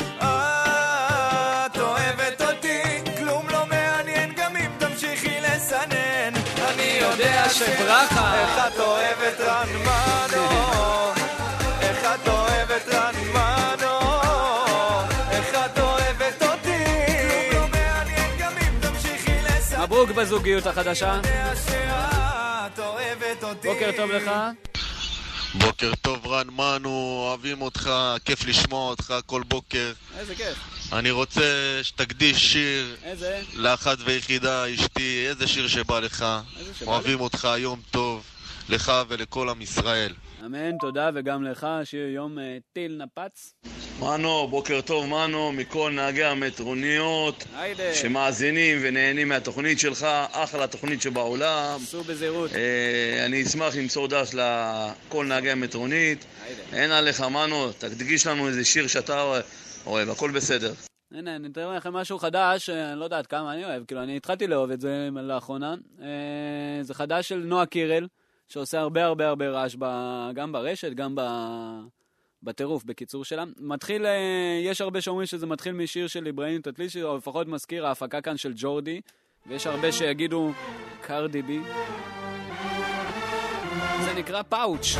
את אוהבת אותי כלום לא מעניין גם אם תמשיכי לסנן אני יודע שברכה איך את אוהבת רנמנו איך את אוהבת רנמנו איך את אוהבת אותי כלום לא מעניין גם אם תמשיכי לסנן מברוק בזוגיות החדשה שאת אוהבת אותי בוקר טוב לך בוקר טוב רן מנו, אוהבים אותך, כיף לשמוע אותך כל בוקר. איזה כיף. אני רוצה שתקדיש שיר איזה? לאחת ויחידה אשתי, איזה שיר שבא לך. אוהבים לי? אותך, יום טוב, לך ולכל עם ישראל. אמן, תודה וגם לך, שיר יום uh, טיל נפץ. מנו, בוקר טוב מנו, מכל נהגי המטרוניות היידה. שמאזינים ונהנים מהתוכנית שלך, אחלה תוכנית שבעולם. סעו בזהירות. אה, אני אשמח למצוא דש לכל נהגי המטרונית. היידה. אין עליך מנו, תקדיש לנו איזה שיר שאתה אוהב, הכל בסדר. הנה, אני אתאר לכם משהו חדש, אני לא יודעת כמה אני אוהב, כאילו אני התחלתי לאהוב את זה לאחרונה. אה, זה חדש של נועה קירל. שעושה הרבה הרבה הרבה רעש ב... גם ברשת, גם ב... בטירוף, בקיצור שלה. מתחיל, יש הרבה שאומרים שזה מתחיל משיר של איברהים תתלישי, או לפחות מזכיר ההפקה כאן של ג'ורדי, ויש הרבה שיגידו קרדי בי. זה נקרא פאוץ'.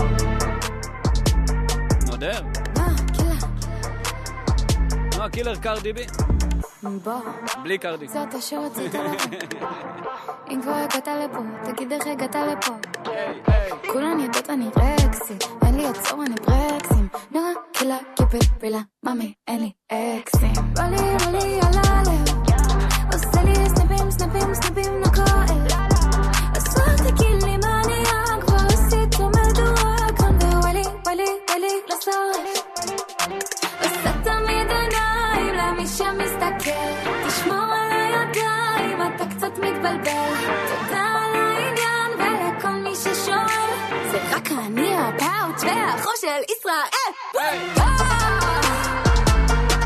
נודר? מה? קילר. לא, קילר קרדי בי. בוא. בלי קרדי. זאת השיר רצית לבוא. אם כבר הגעת לפה, תגיד איך הגעת לפה. כולן יודעות אני רקסי, אין לי עצור אני ברקסים. נועה קילה קיפל פילה, ממי אין לי אקסים. בא לי בא לי על הלב, עושה לי סנפים סנפים סנפים נקועל. אז כבר תגיד לי מה נהיה, כבר עשית מדורה כאן ובא לי בא לי בא לי לסורף. עושה תמיד עיניים למי שמסתכל, תשמור על הידיים אתה קצת מתבלבל. תודה על העניין ולכל מי ששואל, זה רק אני הפאוץ' והחור של ישראל.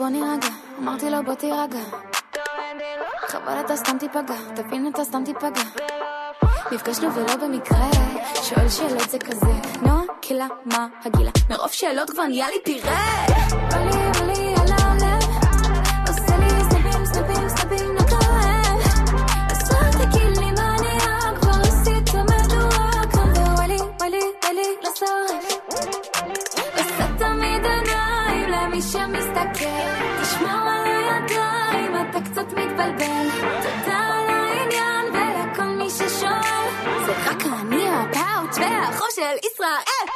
בוא נירגע, אמרתי לו בוא תירגע, חבל אתה סתם תיפגע, תבין אתה סתם תיפגע, נפגשנו ולא במקרה, שואל שאלות זה כזה, נועה, קילה, מה הגילה, מרוב שאלות כבר נהיה לי פירה, בא לי, בא לי על הלב, עושה לי סנפים, סנפים, סנפים, נקרב, אז רק תגיד לי מה נהיה, כבר עשית מדוע, כאן ווואלי, וואלי, וואלי, לא שורף, עושה תמיד עיניים למי שמסתכל, תשמור על הידיים, אתה קצת מתבלבל, תודה על העניין ולכל מי ששואל, זה רק אני הפאוץ' והאחו של ישראל.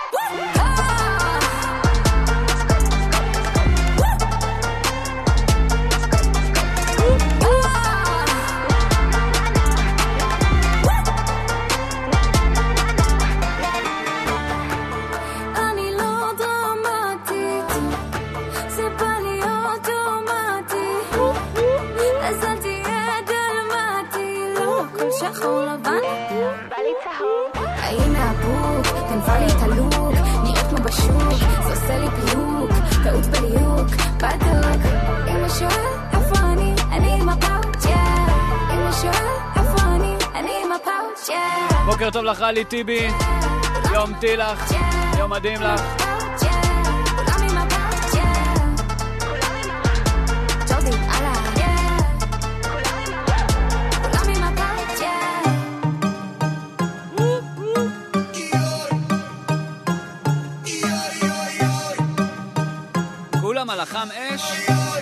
אני לא דרמטית, זה בא לי אוטומטי, אז אל תהיה דלמטי, לא הכל שחור לבן, בא לי צהוב. הנה הבוק, גנבה לי את הלוק, נראית כמו בשוק, זה עושה לי פיוק, טעות בליוק, בדוק. אמא שואל איפה אני, אני עם הפאוץ', אמא שואל איפה אני, אני עם הפאוץ'. בוקר טוב לך רלי טיבי, יום תילך, יום מדהים לך. כולם על החם אש,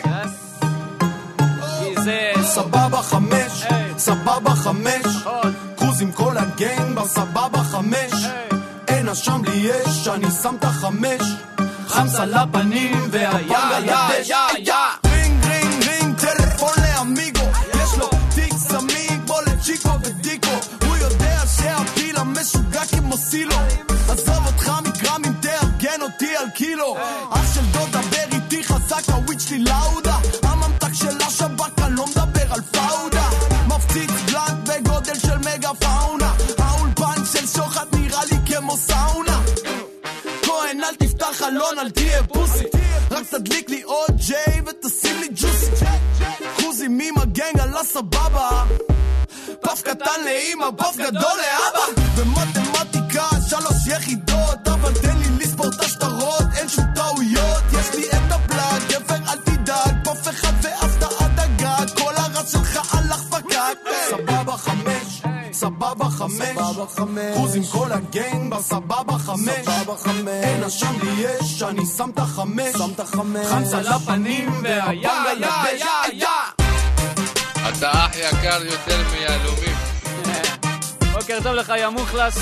כי זה סבבה חמש, סבבה חמש, קרוז עם כל הגנג בסבבה חמש, אין אשם לי יש, אני שם את החמש, חמסה לפנים והפנגה ידש. רינג רינג רינג טלפון לאמיגו, יש לו תיק סמי כמו לצ'יקו ודיקו, הוא יודע שהפיל המשוגע כמו סילו, עזוב אותך מגרמים תארגן אותי על קילו, אח של דוד דבר איתי חזק הוויץ' שלי לאודה, הממתק של השב"כ לא מדבר על פאודה, מפציץ בלנק בגודל של מגה פאונה, האולפן של שוחד נראה לי כמו סאונה, כהן אל תפתח חלון אל תהיה פוסי, רק תדליק לי עוד ג'יי ותשים לי ג'וסי, קרוזים עם הגנג על הסבבה, פף קטן לאמא, פף גדול לאבא, במתמטיקה שלוש יחידות, אבל תן לי לספור את השטרות, אין שום טעויות, יש לי את הפלאג, גבר אל תדאג, פוף אחד ואהבת עד הגג, כל הרס שלך הלך פקק, סבבה חמש, סבבה חמש, קרוז עם כל הגנג בסבבה חמש, אין אשם לי יש, אני שם את החמש, חמסה לפנים והפנגה ידש. אתה אח יקר יותר מיהלומים. בוקר טוב לך יא מוחלס,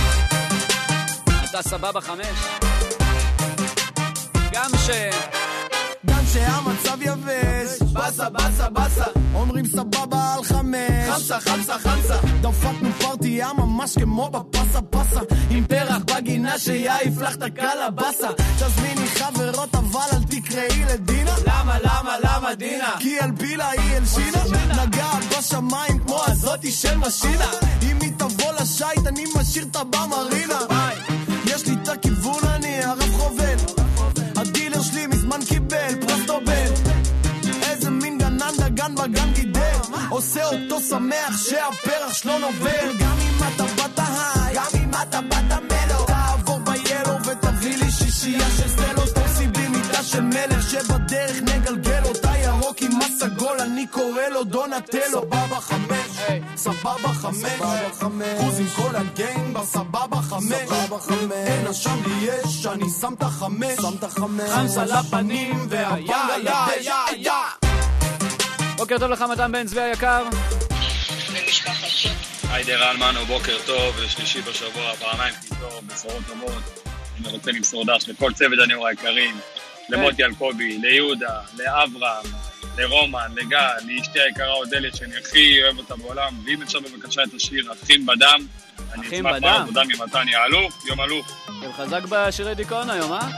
אתה סבבה חמש, גם ש... גם שהמצב יבש, בסה בסה בסה, אומרים סבבה על חמש, חמסה חמסה חמסה, דפקנו פרטיה ממש כמו בפסה פסה, עם פרח בגינה שיעיף לך את הקלבסה, תזמיני חברות אבל אל תקראי לדינה, למה למה למה דינה? כי על בילה היא אל שינה, נגע בשמיים כמו הזאתי של משינה, אם היא תבוא לשייט אני משאיר את במרינה, יש לי את הכיוון אני הרב חובל, הדילר שלי מזמן קיבל פרסטובל, איזה מין גנן דגן בגן גידל, עושה אותו שמח שהפרח שלו נובל, גם אם אתה באת היי, גם אם אתה באת מלו, תעבור ביילו ותביא לי שישייה של סלו, תוסי בי מיטה של מלך שבדרך נגלגל אותה, ירוק עם הסגול אני קורא לו דונטלו, סבבה חמש, סבבה חמש, קרוז עם כל הגנג בסבבה חמש, אין אשם לי יש, אני שם את החמש, חמסה לפנים והפנגה ידש. בוקר טוב לך מתן בן צבי היקר. היי רן מנו, בוקר טוב, לשלישי בשבוע, פעמיים קיצור, בשורות טובות. אני רוצה למסור דש לכל צוות הניהור היקרים, למוטי אלקובי, ליהודה, לאברהם, לרומן, לגל, לאשתי היקרה אודליה שאני הכי אוהב אותה בעולם, ואם אפשר בבקשה את השיר אחים בדם, אני אשמח מאוד עבודה ממתן יעלוף, יום אלוף. אתם חזק בשירי דיכאון היום, אה?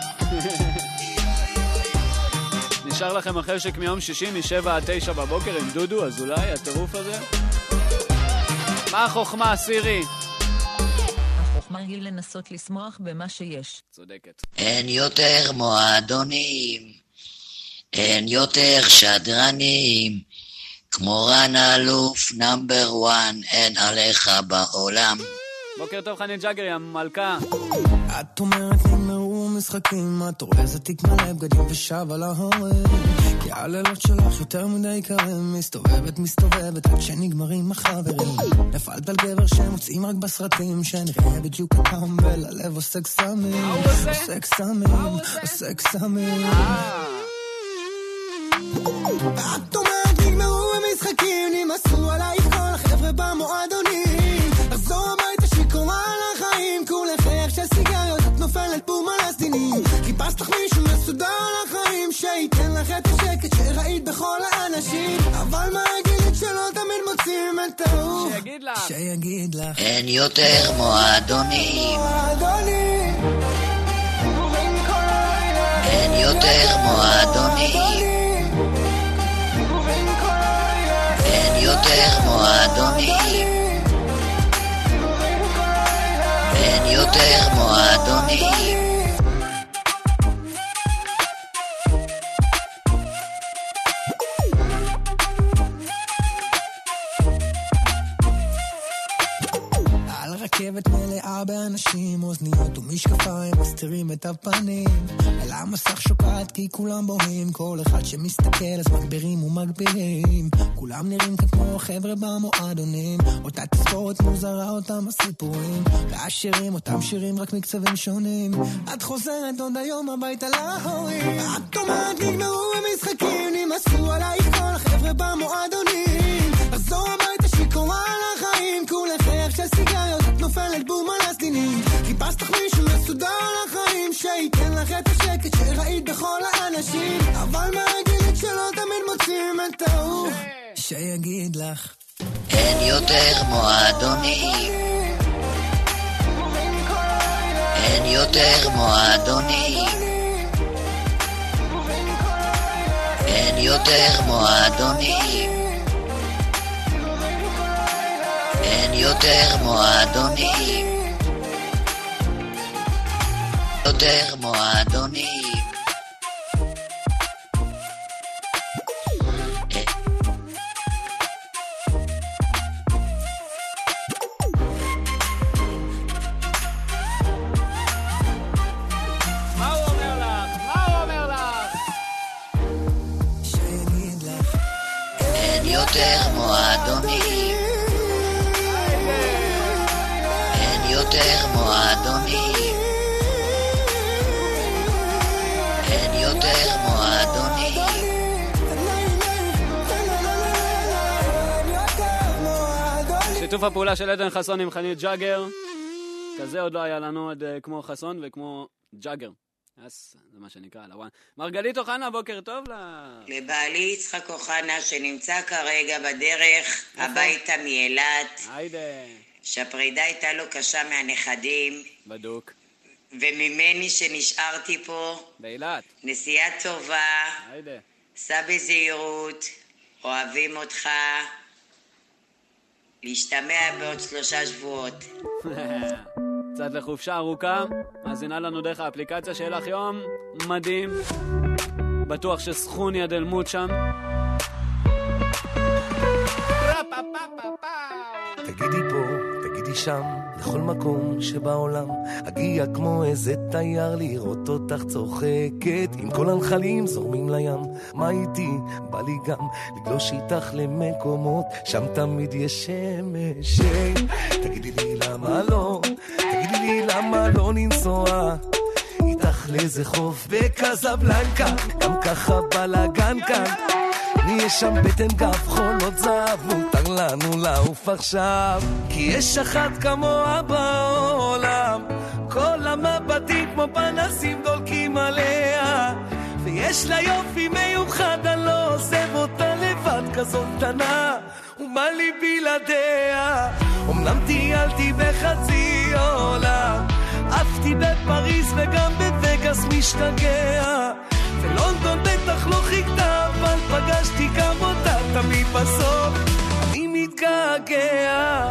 נשאר לכם החשק מיום שישי משבע עד תשע בבוקר עם דודו, אז אולי הטירוף הזה? מה החוכמה, סירי? החוכמה היא לנסות לשמוח במה שיש. צודקת. אין יותר מועדונים, אין יותר שדרנים כמו רן אלוף נאמבר וואן, אין עליך בעולם. בוקר טוב חנית ג'אגר, יא מלכה. את אומרת נגמרו משחקים, את אורזת תיק מלא בגדים ושב על ההורים, כי הלילות שלך יותר מדי קרים, מסתובבת מסתובבת עד שנגמרים החברים. נפלת על גבר שמוצאים רק בסרטים, שנראה בדיוק כתם וללב עושה קסמים, עושה קסמים, עושה קסמים. את אומרת נגמרו המשחקים, נמאסו עלייך כל החבר'ה במועדונים, לחזור הביתה שיכורה על החיים, כולך איך של סיגריות, את נופלת בום על הסדינים, חיפשת לך מישהו מסודר על החיים, שייתן לך את השקט שראית בכל האנשים, אבל מה הגילית שלא תמיד מוצאים את ההוא, שיגיד לך, שיגיד לך. אין יותר מועדונים, אין יותר מועדונים, אין יותר מועדונים, אין יותר מועדונים. על רכבת מלאה באנשים, אוזניות ומשקפיים מסתירים את הפנים, על המסך שוקעת כי כולם בוהים, כל אחד שמסתכל אז מגבירים ומגבירים, כולם נראים כמו חבר'ה במועדונים, אותה תזכורת מוזרה אותם הסיפורים, והשירים אותם שירים רק מקצבים שונים, את חוזרת עוד היום הביתה להורים, את אומרת נגמרו המשחקים, נמאסו עלייך כל החבר'ה במועדונים, לחזור הביתה שיכורה על החיים, כולך איך של סיגריות, את נופלת בום על הסדינים, חיפשת לך מישהו מסודר על החיים, שייתן לך את השקט שראית בכל האנשים, אבל מה הגילית שלא תמיד מוצאים את ההוא, שיגיד לך. אין יותר מועדונים, אין יותר מועדונים, אין יותר מועדונים, אין יותר מועדונים, יותר מועדונים. יותר מועדונים, אין יותר מועדונים, אין יותר מועדונים. שיתוף הפעולה של עדן חסון עם חנית ג'אגר, כזה עוד לא היה לנו עוד כמו חסון וכמו ג'אגר, אז זה מה שנקרא על הוואן. מרגלית אוחנה, בוקר טוב לה... לבעלי יצחק אוחנה שנמצא כרגע בדרך הביתה מאילת. היידה. שהפרידה הייתה לו קשה מהנכדים. בדוק. וממני שנשארתי פה. באילת. נסיעה טובה. היידה. סע בזהירות. אוהבים אותך. להשתמע בעוד שלושה שבועות. קצת לחופשה ארוכה, מאזינה לנו דרך האפליקציה, שיהיה לך יום מדהים, בטוח שסכוניה דלמות שם. תגידי פה, תגידי שם, לכל מקום שבעולם אגיע כמו איזה תייר לראות אותך צוחקת, עם כל הנחלים זורמים לים, מה איתי? בא לי גם לגלוש איתך למקומות שם תמיד יש שמש. תגידי לי למה לא, תגידי לי למה לא ננסוע איתך לאיזה חוף בקזבלנקה, גם ככה בלגן כאן, נהיה שם בטן גף חולות זהב, מותר לנו לעוף עכשיו, כי יש אחת כמוה בעולם, כל המבטים כמו פנסים דולקים עליה, ויש לה יופי מיוחד, אני לא עוזב אותה לבד, כזאת קטנה ומה לי בלעדיה. אמנם טיילתי בחצי עולם, עפתי בפריז וגם בווגאס משתגע, ולונדון בטח לא חיכתה, אבל פגשתי גם אותה, תמיד בסוף אני מתגעגע.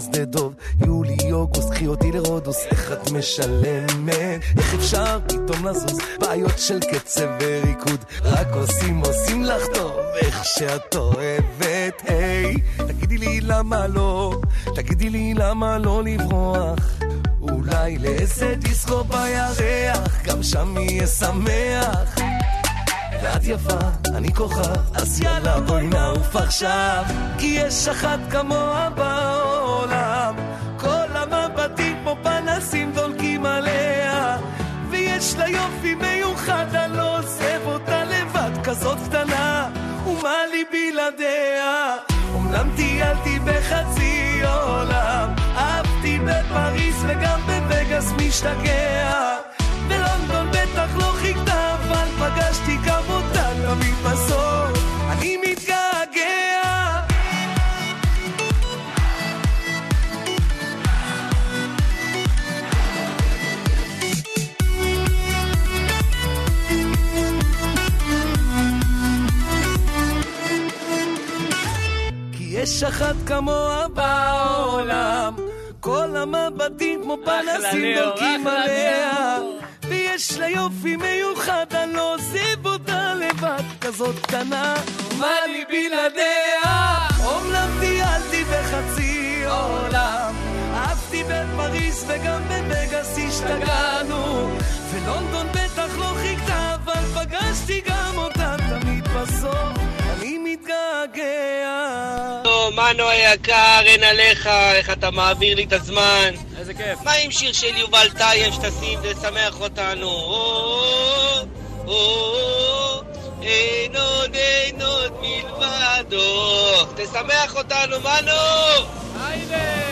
בשדה דוב, יולי, אוגוסט, קחי אותי לרודוס, איך את משלמת? איך אפשר פתאום לזוז? בעיות של קצב וריקוד, רק עושים עושים לך טוב, איך שאת אוהבת. היי, תגידי לי למה לא, תגידי לי למה לא לברוח, אולי לאיזה דיסקו בירח, גם שם יהיה שמח. ואת יפה, אני כוכב, אז יאללה בואי נעוף עכשיו, כי יש אחת כמוה בעולם, כל המבטים כמו פנסים דולקים עליה, ויש לה יופי מיוחד, אני לא עוזב אותה לבד, כזאת קטנה, ומה לי בלעדיה. אומנם טיילתי בחצי עולם, אהבתי בפריז וגם בווגאס משתגע, בלונדון בטח לא חיכתה, אבל פגשתי גם אותה תמיד בסוף, אני מתגעגע. כי יש אחת כמוה בעולם, כל המבטים כמו פנסים דולקים עליה, ויש לה יופי מיוחד, אני לא עוזב אותה לבד, כזאת קטנה, מה לי בלעדיה. אומנם טיילתי בחצי עולם, אהבתי בפריז וגם בווגאס השתגענו, ולונדון בטח לא חיכתה, אבל פגשתי גם אותה תמיד בסוף, אני מתגעגע. מנו היקר, אין עליך, איך אתה מעביר לי את הזמן. איזה כיף. מה עם שיר של יובל טייב שתשים לשמח אותנו? אין עוד, אין עוד מלבדו, תשמח אותנו מנו. היידה.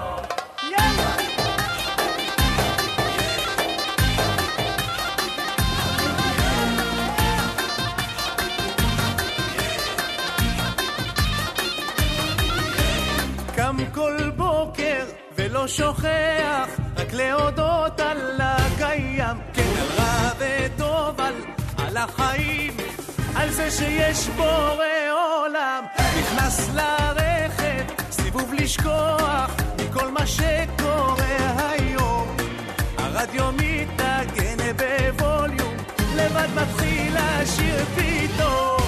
קם כל בוקר ולא שוכח, רק להודות על הקיים, כן על רע וטוב, על, על החיים, על זה שיש בורא עולם. נכנס לרכב, סיבוב לשכוח מכל מה שקורה היום, הרדיו מתנגן בווליום, לבד מתחיל לשיר פתאום.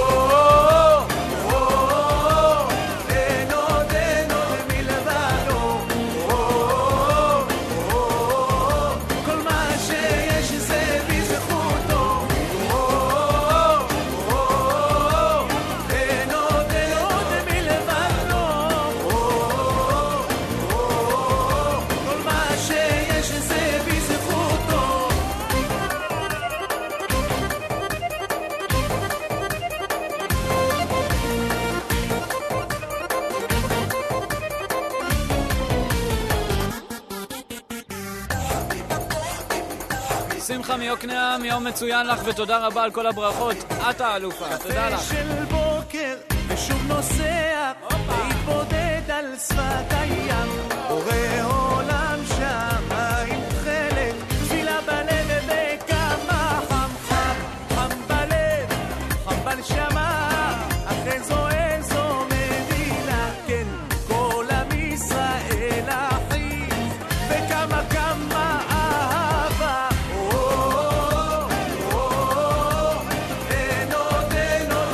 שמחה מיוקנעם, יום מצוין לך ותודה רבה על כל הברכות, את האלופה, תודה לך. קפה של בוקר ושוב נוסע להתבודד על שפת הים, בורא עולם שמיים חלק, תפילה בלב וכמה חם חם חם בלב, חם בנשמה, אחרי זו איזו מדינה, כן כל עם ישראל אחי, וכמה כמה אהבה.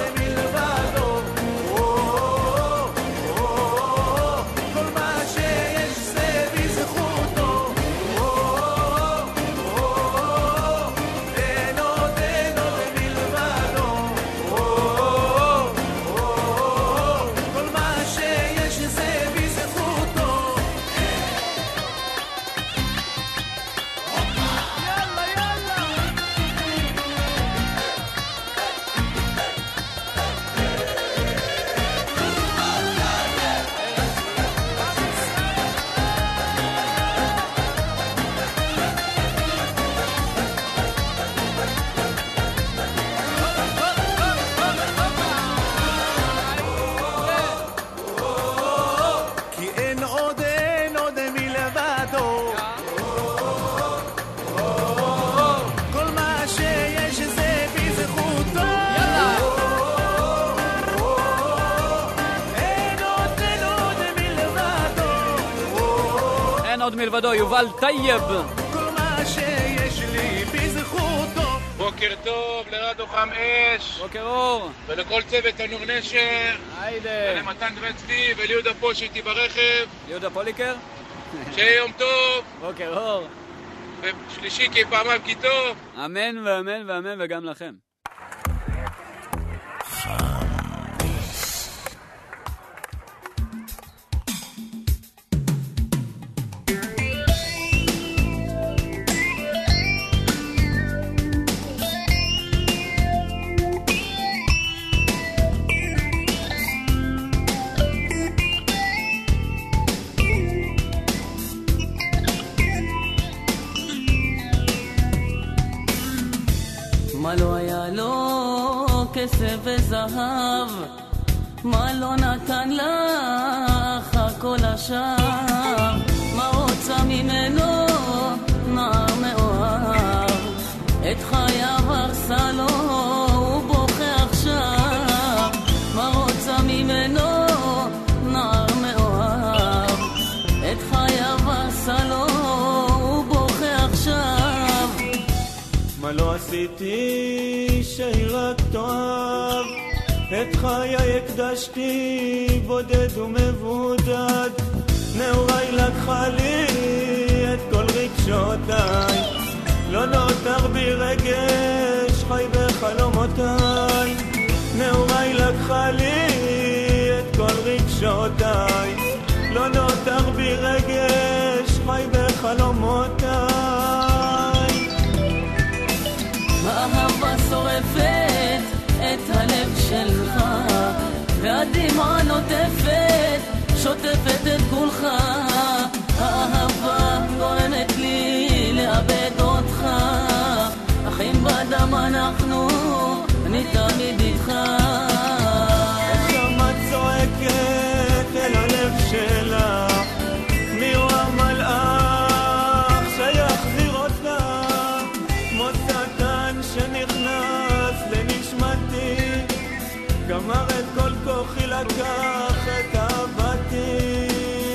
כל מה ש עוד מלבדו, יובל טייב. כל מה שיש לי בזכותו. בוקר טוב לרדיו חם אש. בוקר אור. ולכל צוות תנור נשר. היידה. ולמתן דבן צבי וליהודה פה שאיתי ברכב. ליהודה פוליקר? שיהיה יום טוב. בוקר אור. ושלישי כי פעמיים כי טוב. אמן ואמן ואמן וגם לכם. מה לא היה לו כסף וזהב, מה לא נתן לך הכל השאר, מה רוצה ממנו נער מאוהב, את חייו הרסה לו הוא בוכה עכשיו, מה רוצה ממנו נער מאוהב, את חייו הרסה לו הוא בוכה עכשיו. מה לא עשיתי שהיא רק תאהב, את חיי הקדשתי בודד ומבודד, נעוריי לקחה לי את כל רגשותיי, לא נותר בי רגש חי בחלומותיי, נעוריי לקחה לי את כל רגשותיי, לא נותר בי רגש חי בחלומותיי. האהבה שורפת את הלב שלך, והדמעה נוטפת, שוטפת את כולך, האהבה גורמת לי לאבד אותך, אחים בדם אנחנו, אני תמיד איתך. כמה צועקת אל הלב שלך, מי הוא המלאך שיחזיר אותך, כמו שטן שנכנס לנשמתי, גמר את כל כוחי, לקח את אהבתי.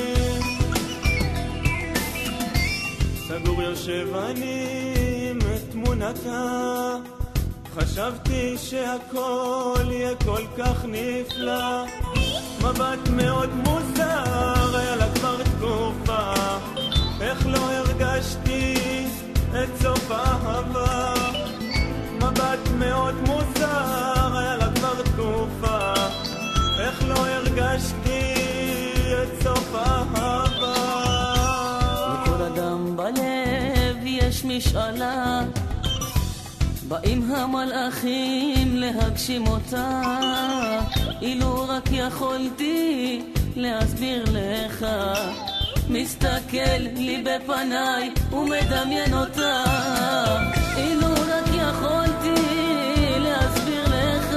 סגור יושב אני עם תמונתה, חשבתי שהכל יהיה כל כך נפלא, מבט מאוד מוזר היה לה כבר תקופה, איך לא הרגשתי את סוף האהבה, מבט מאוד מוזר היה לה כבר תקופה, איך לא הרגשתי את סוף האהבה. לכל אדם בלב יש משאלה, באים המלאכים להגשים אותה, אילו רק יכולתי להסביר לך, מסתכל לי בפניי ומדמיין אותה, אילו רק יכולתי להסביר לך,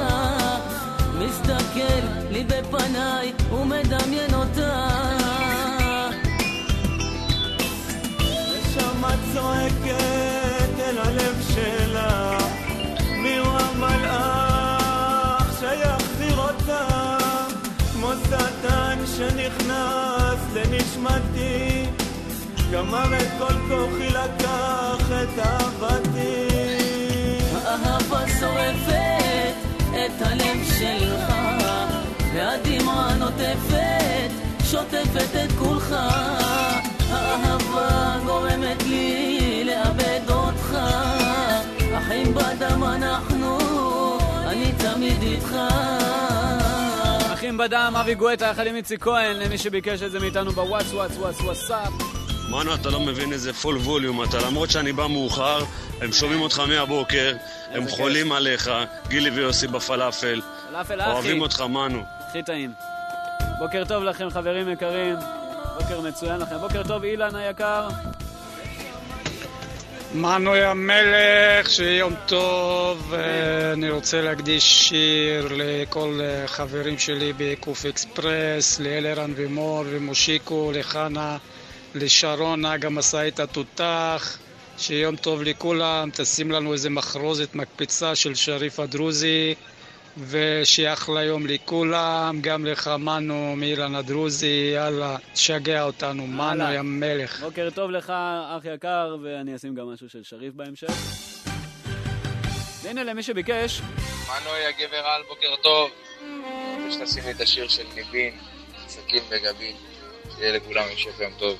מסתכל לי בפניי ומדמיין אותה. ושמה צועקת אל הלב שלה, מי הוא המלאך שיחזיר אותה, כמו שטן שנכנס לנשמתי, גמר את כל כוחי, לקח את אהבתי. האהבה שורפת את הלב שלך, והדמעה נוטפת, שוטפת את כולך, האהבה גורמת לי לאבד אותך, אחים בדם אנחנו, אני תמיד איתך. אחים בדם, אבי גואטה יחד עם איציק כהן, למי שביקש את זה מאיתנו בוואטס וואטס וואטס וואטסאפ. מנו, אתה לא מבין איזה פול ווליום אתה, למרות שאני בא מאוחר, הם שומעים אותך מהבוקר, הם חולים עליך, גילי ויוסי בפלאפל, פלאפל אחי, אוהבים אותך מנו. הכי טעים. בוקר טוב לכם חברים יקרים, בוקר מצוין לכם, בוקר טוב אילן היקר. מנו יא מלך, שיום טוב. אני רוצה להקדיש שיר לכל חברים שלי בקוף אקספרס, לאלרן ומור ומושיקו, לחנה, לשרונה, גם עשה את התותח. שיום טוב לכולם, תשים לנו איזה מחרוזת מקפיצה של שריף הדרוזי, ושיהיה אחלה יום לכולם, גם לך מנו מאילן הדרוזי, יאללה, תשגע אותנו, מנו יא מלך. בוקר טוב לך אח יקר, ואני אשים גם משהו של שריף בהמשך. הנה למי שביקש. מנו יא גברל, בוקר טוב. רוצה שתשים לי את השיר של ניבין, סכין וגבין, שיהיה לכולם המשך יום טוב.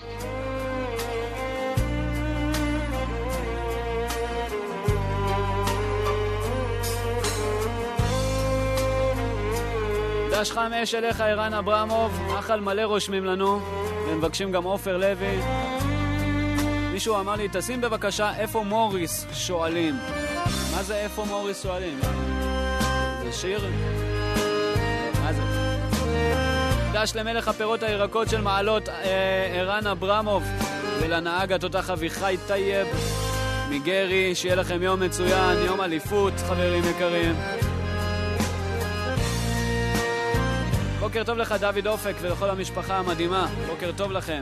דש חמש אליך ערן אברמוב, מחל מלא רושמים לנו, ומבקשים גם עופר לוי. מישהו אמר לי, תשים בבקשה איפה מוריס שואלים. מה זה איפה מוריס שואלים? זה שיר? מה זה? דש למלך הפירות הירקות של מעלות ערן אברמוב, ולנהג התותח אביחי טייב מגרי, שיהיה לכם יום מצוין, יום אליפות חברים יקרים. בוקר טוב לך דוד אופק ולכל המשפחה המדהימה, בוקר טוב לכם.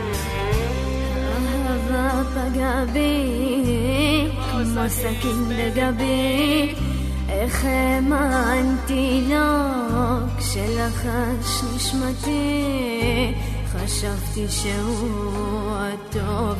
אהבה פגע בי כמו סכין בגבי, איך האמנתי לו כשלחש נשמתי, חשבתי שהוא הטוב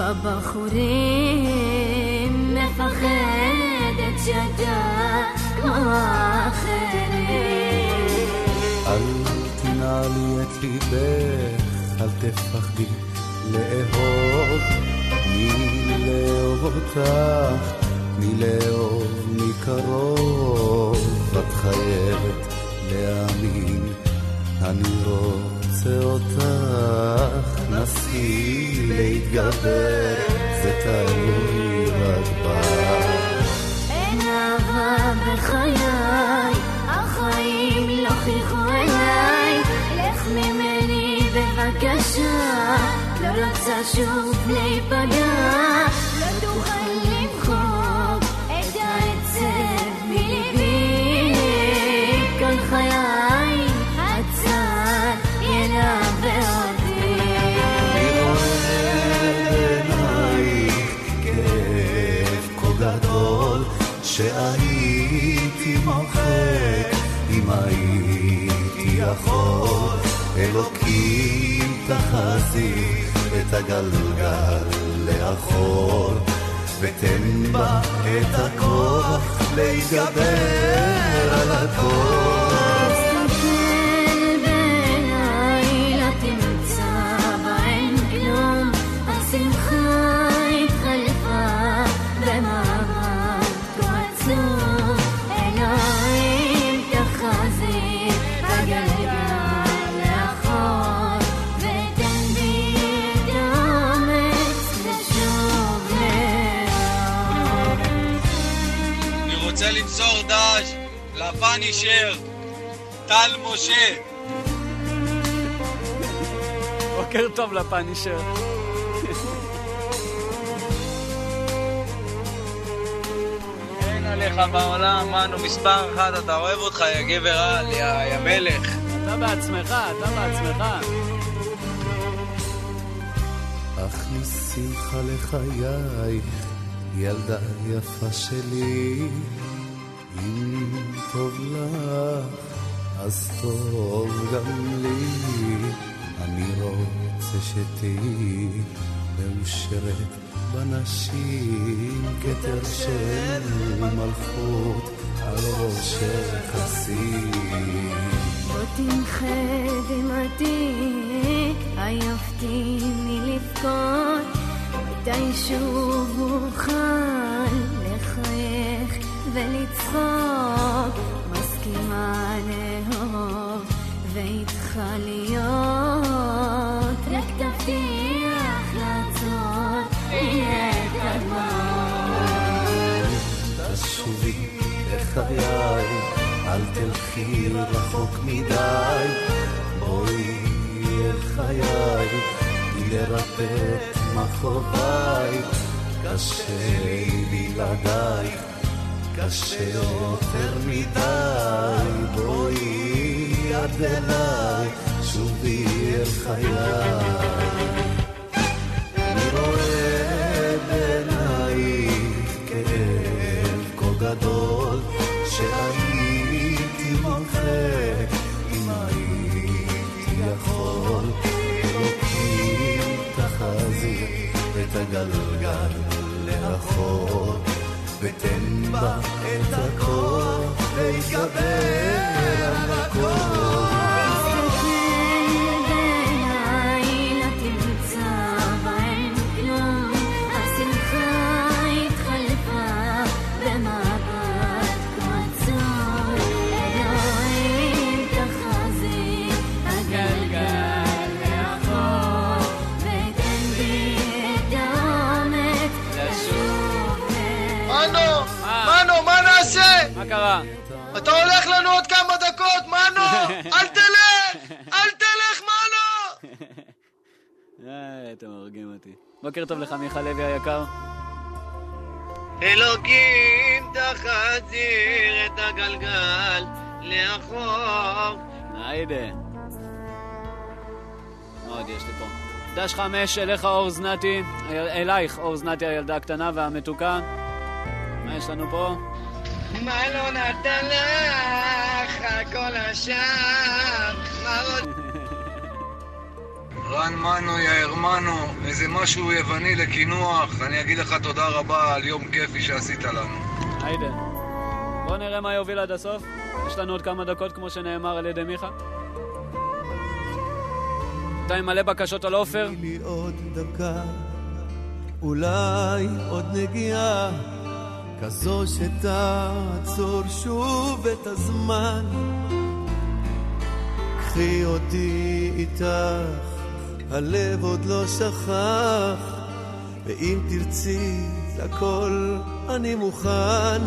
בבחורים, מפחדת שאתה כמו אחרים. אל תנעלי את ליבך, אל תפחדי לאהוב, מי לאהוב אותך, מי לאהוב מקרוב, את חייבת להאמין, אני רוצה אותך, נסי להתגבר, זה תלוי רק בך. אין אהבה בחיי, החיים לא חיכו אליי, לך ממני בבקשה, לא רוצה שוב להיפגע, לא תוכל למחוק את העצב מליבי, כל חיי הצד ילווה אותי. אני רואה בעינייך כאב כה גדול, שהייתי מוחק אם הייתי יכול, אלוקים תחזי את הגלגל לאחור, ותן בה את הכוח להתגבר על הכל. תסתכל בעיניי, לא תמצא בהן כלום, השמחה התחלפה במעמד כה עצוב, אלוהים תחזי את הגלגל לאחור, ותן בי את האומץ לשוב לאור. אני רוצה למסור דש לפאנישר טל משה. בוקר טוב לפאנישר. אין עליך בעולם, מנו מספר אחד, אתה אוהב אותך, יא גבר על, יא, יא מלך. אתה בעצמך, אתה בעצמך. הכניס שמחה לחיי, ילדה יפה שלי, אם טוב לך, אז טוב גם לי, אני רוצה שתהי מאושרת בנשים, כתר של מלכות על ראשך חסים. בוא תמחה דמעתי, עייפתי מלבכות, מתי שוב אוכל לחייך ולצחוק, מסכימה לאהוב ואיתך להיות, רק תבטיח לעצור את הדמעות. תשובי לחיי, אל תלכי רחוק מדי, בואי אל חיי, לרפא את מחוביי, קשה לי בלעדיי, קשה יותר מדי, בואי עד אליי, שובי אל חיי. אני רואה בעינייך כאב כה גדול, שהייתי תחזיר את הגלגל לאחור ותן בה את הכוח ויקבל המקור. מה קרה? אתה הולך לנו עוד כמה דקות, מנו! אל תלך! אל תלך, מנו! איי, אתם הורגים אותי. בוקר טוב לך, מיכה לוי היקר. אלוקים תחזיר את הגלגל לאחור. היידה. מה עוד יש לי פה? דש חמש, אליך אור זנתי, אלייך אור זנתי הילדה הקטנה והמתוקה. מה יש לנו פה? מה לא נתן לך כל השם? מה עוד? רן מנו יאיר מנו, איזה משהו יווני לקינוח. אני אגיד לך תודה רבה על יום כיפי שעשית לנו. היידה. בוא נראה מה יוביל עד הסוף. יש לנו עוד כמה דקות כמו שנאמר על ידי מיכה. אתה עם מלא בקשות על אופר. תני לי עוד דקה, אולי עוד נגיעה כזו שתעצור שוב את הזמן. קחי אותי איתך, הלב עוד לא שכח, ואם תרצי לכל אני מוכן.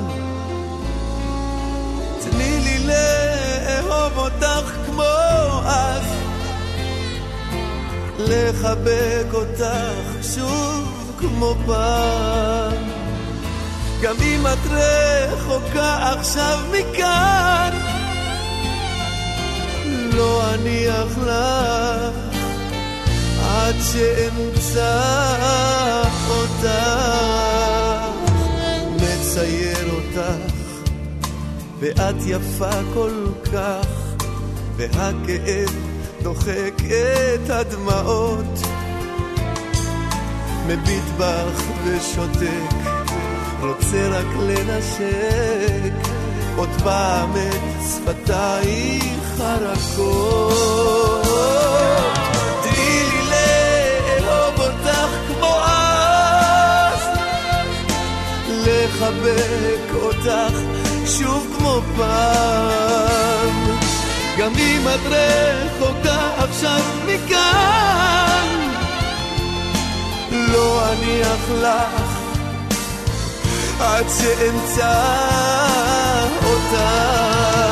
תני לי לאהוב אותך כמו אז, לחבק אותך שוב כמו פעם. גם אם את רחוקה עכשיו מכאן, לא אניח לך עד שאמצא אותך. מצייר אותך ואת יפה כל כך, והכאב דוחק את הדמעות. מביט בך ושותק, רוצה רק לנשק עוד פעם את שפתייך הרכות. תני לי לאהוב אותך כמו אז, לחבק אותך שוב כמו פעם. גם אם את רחוקה עכשיו מכאן, לא אניח לך עד שאמצא אותך.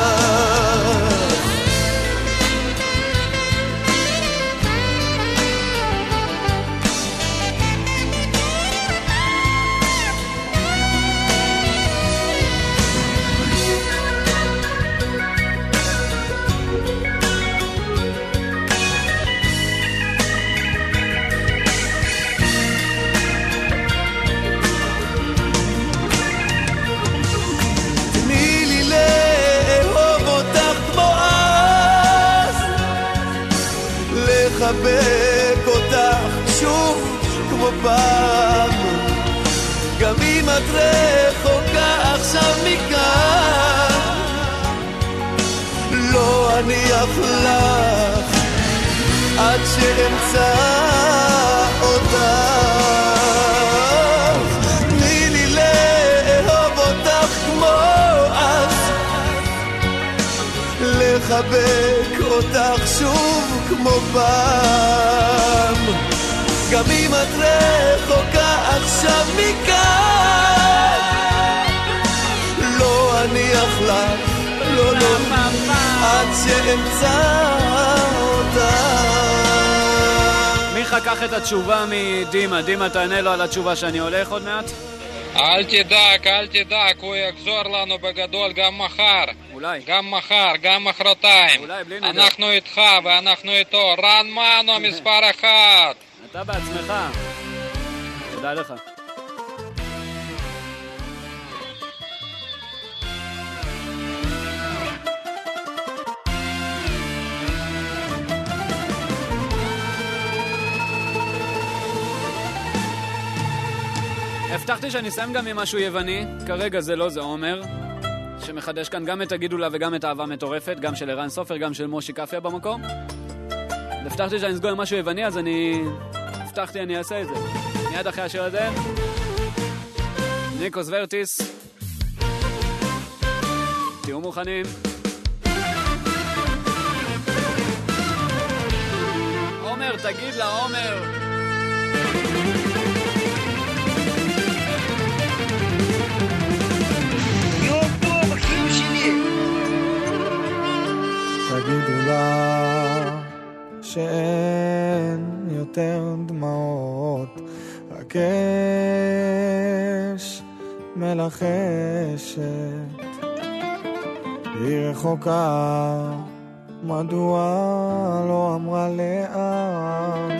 לחבק אותך שוב כמו פעם. גם אם את רחוקה עכשיו מכאן, לא אניח לך עד שאמצא אותך. תני לי לאהוב אותך כמו אז, לחבק אותך שוב כמו פעם. גם אם את רחוקה עכשיו מכאן, לא אניח לך, לא לא, עד שאמצא אותך. מיכה, קח את התשובה מדימה. דימה, תענה לו על התשובה שאני הולך עוד מעט. אל תדאג, אל תדאג, הוא יחזור לנו בגדול גם מחר. אולי. גם מחר, גם מחרתיים. אולי, בלי נדע. אנחנו איתך ואנחנו איתו. רן מנו מספר אחת. אתה בעצמך. תודה לך. הבטחתי שאני אסיים גם עם משהו יווני, כרגע זה לא, זה עומר, שמחדש כאן גם את הגידולה וגם את האהבה מטורפת, גם של ערן סופר, גם של מושי קפיה במקום. הבטחתי שאני אסגור עם משהו יווני, אז אני... הבטחתי אני אעשה את זה. מיד אחרי השיר הזה, ניקוס ורטיס. תהיו מוכנים. עומר, תגיד לה, עומר. יום טוב, אחים שלי. תגידו לה שאין יותר דמעות, רק אש מלחשת, היא רחוקה, מדוע לא אמרה לאן,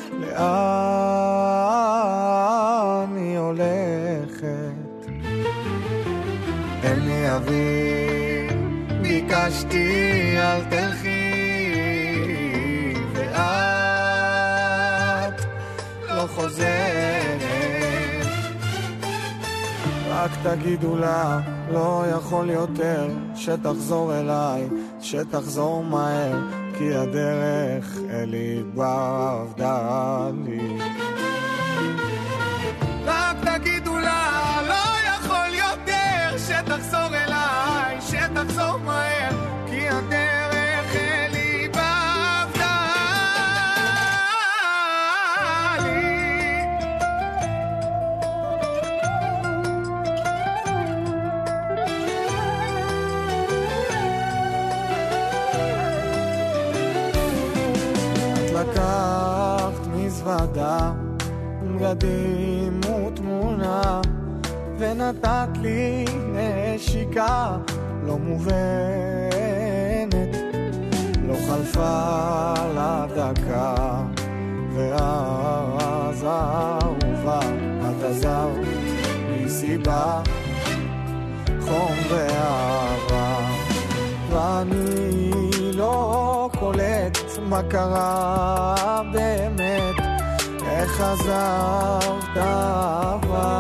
לאן היא הולכת. אין לי אוויר, ביקשתי אל תלכי, ואת לא חוזרת. רק תגידו לה, לא יכול יותר שתחזור אליי, שתחזור מהר, כי הדרך אלי בעבדה לי. רק תגידו לה, לא יכול יותר שתחזור אליי, שתחזור מהר, כי הדרך אלי בעבדה לי. לקחת מזוודה, בגדים ותמונה, ונתת לי נשיקה לא מובנת, לא חלפה לה דקה, ואז אהובה את עזרת מסיבה, חום ואהבה, ואני לא קולט מה קרה באמת, איך חזרת אהבה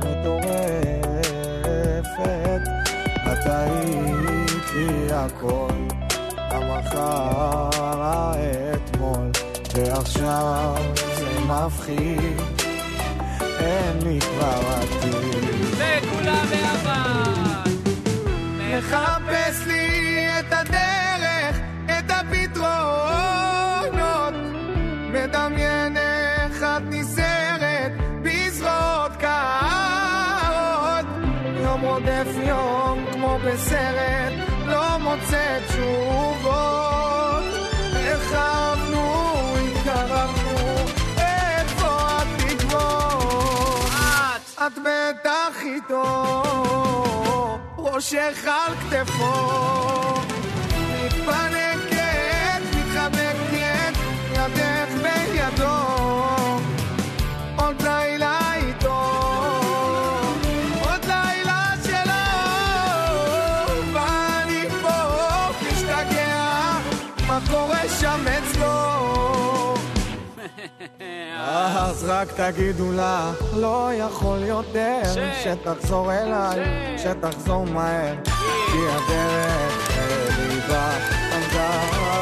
מטורפת. את היית לי הכל, המחר האתמול, ועכשיו זה מפחיד, אין לי כבר עתיד. וכולה ביחד מחפש לי את הדרך, את הפתרונות, מדמיין איך את ניסרת בזרועות קרות, יום רודף יום כמו בסרט, לא מוצא תשובות, הרחבנו, התקרבנו, איפה התקוות? את, את בטח איתו, ראשך על כתפו, מתפנקת, מתחבקת, ידך בידו, עוד לילה איתו, עוד לילה שלו, ואני פה משתגע, מה קורה שם אצלו? אז רק תגידו לה, לא יכול יותר שתחזור אליי, שתחזור מהר, כי הדרך אלי בעבדה.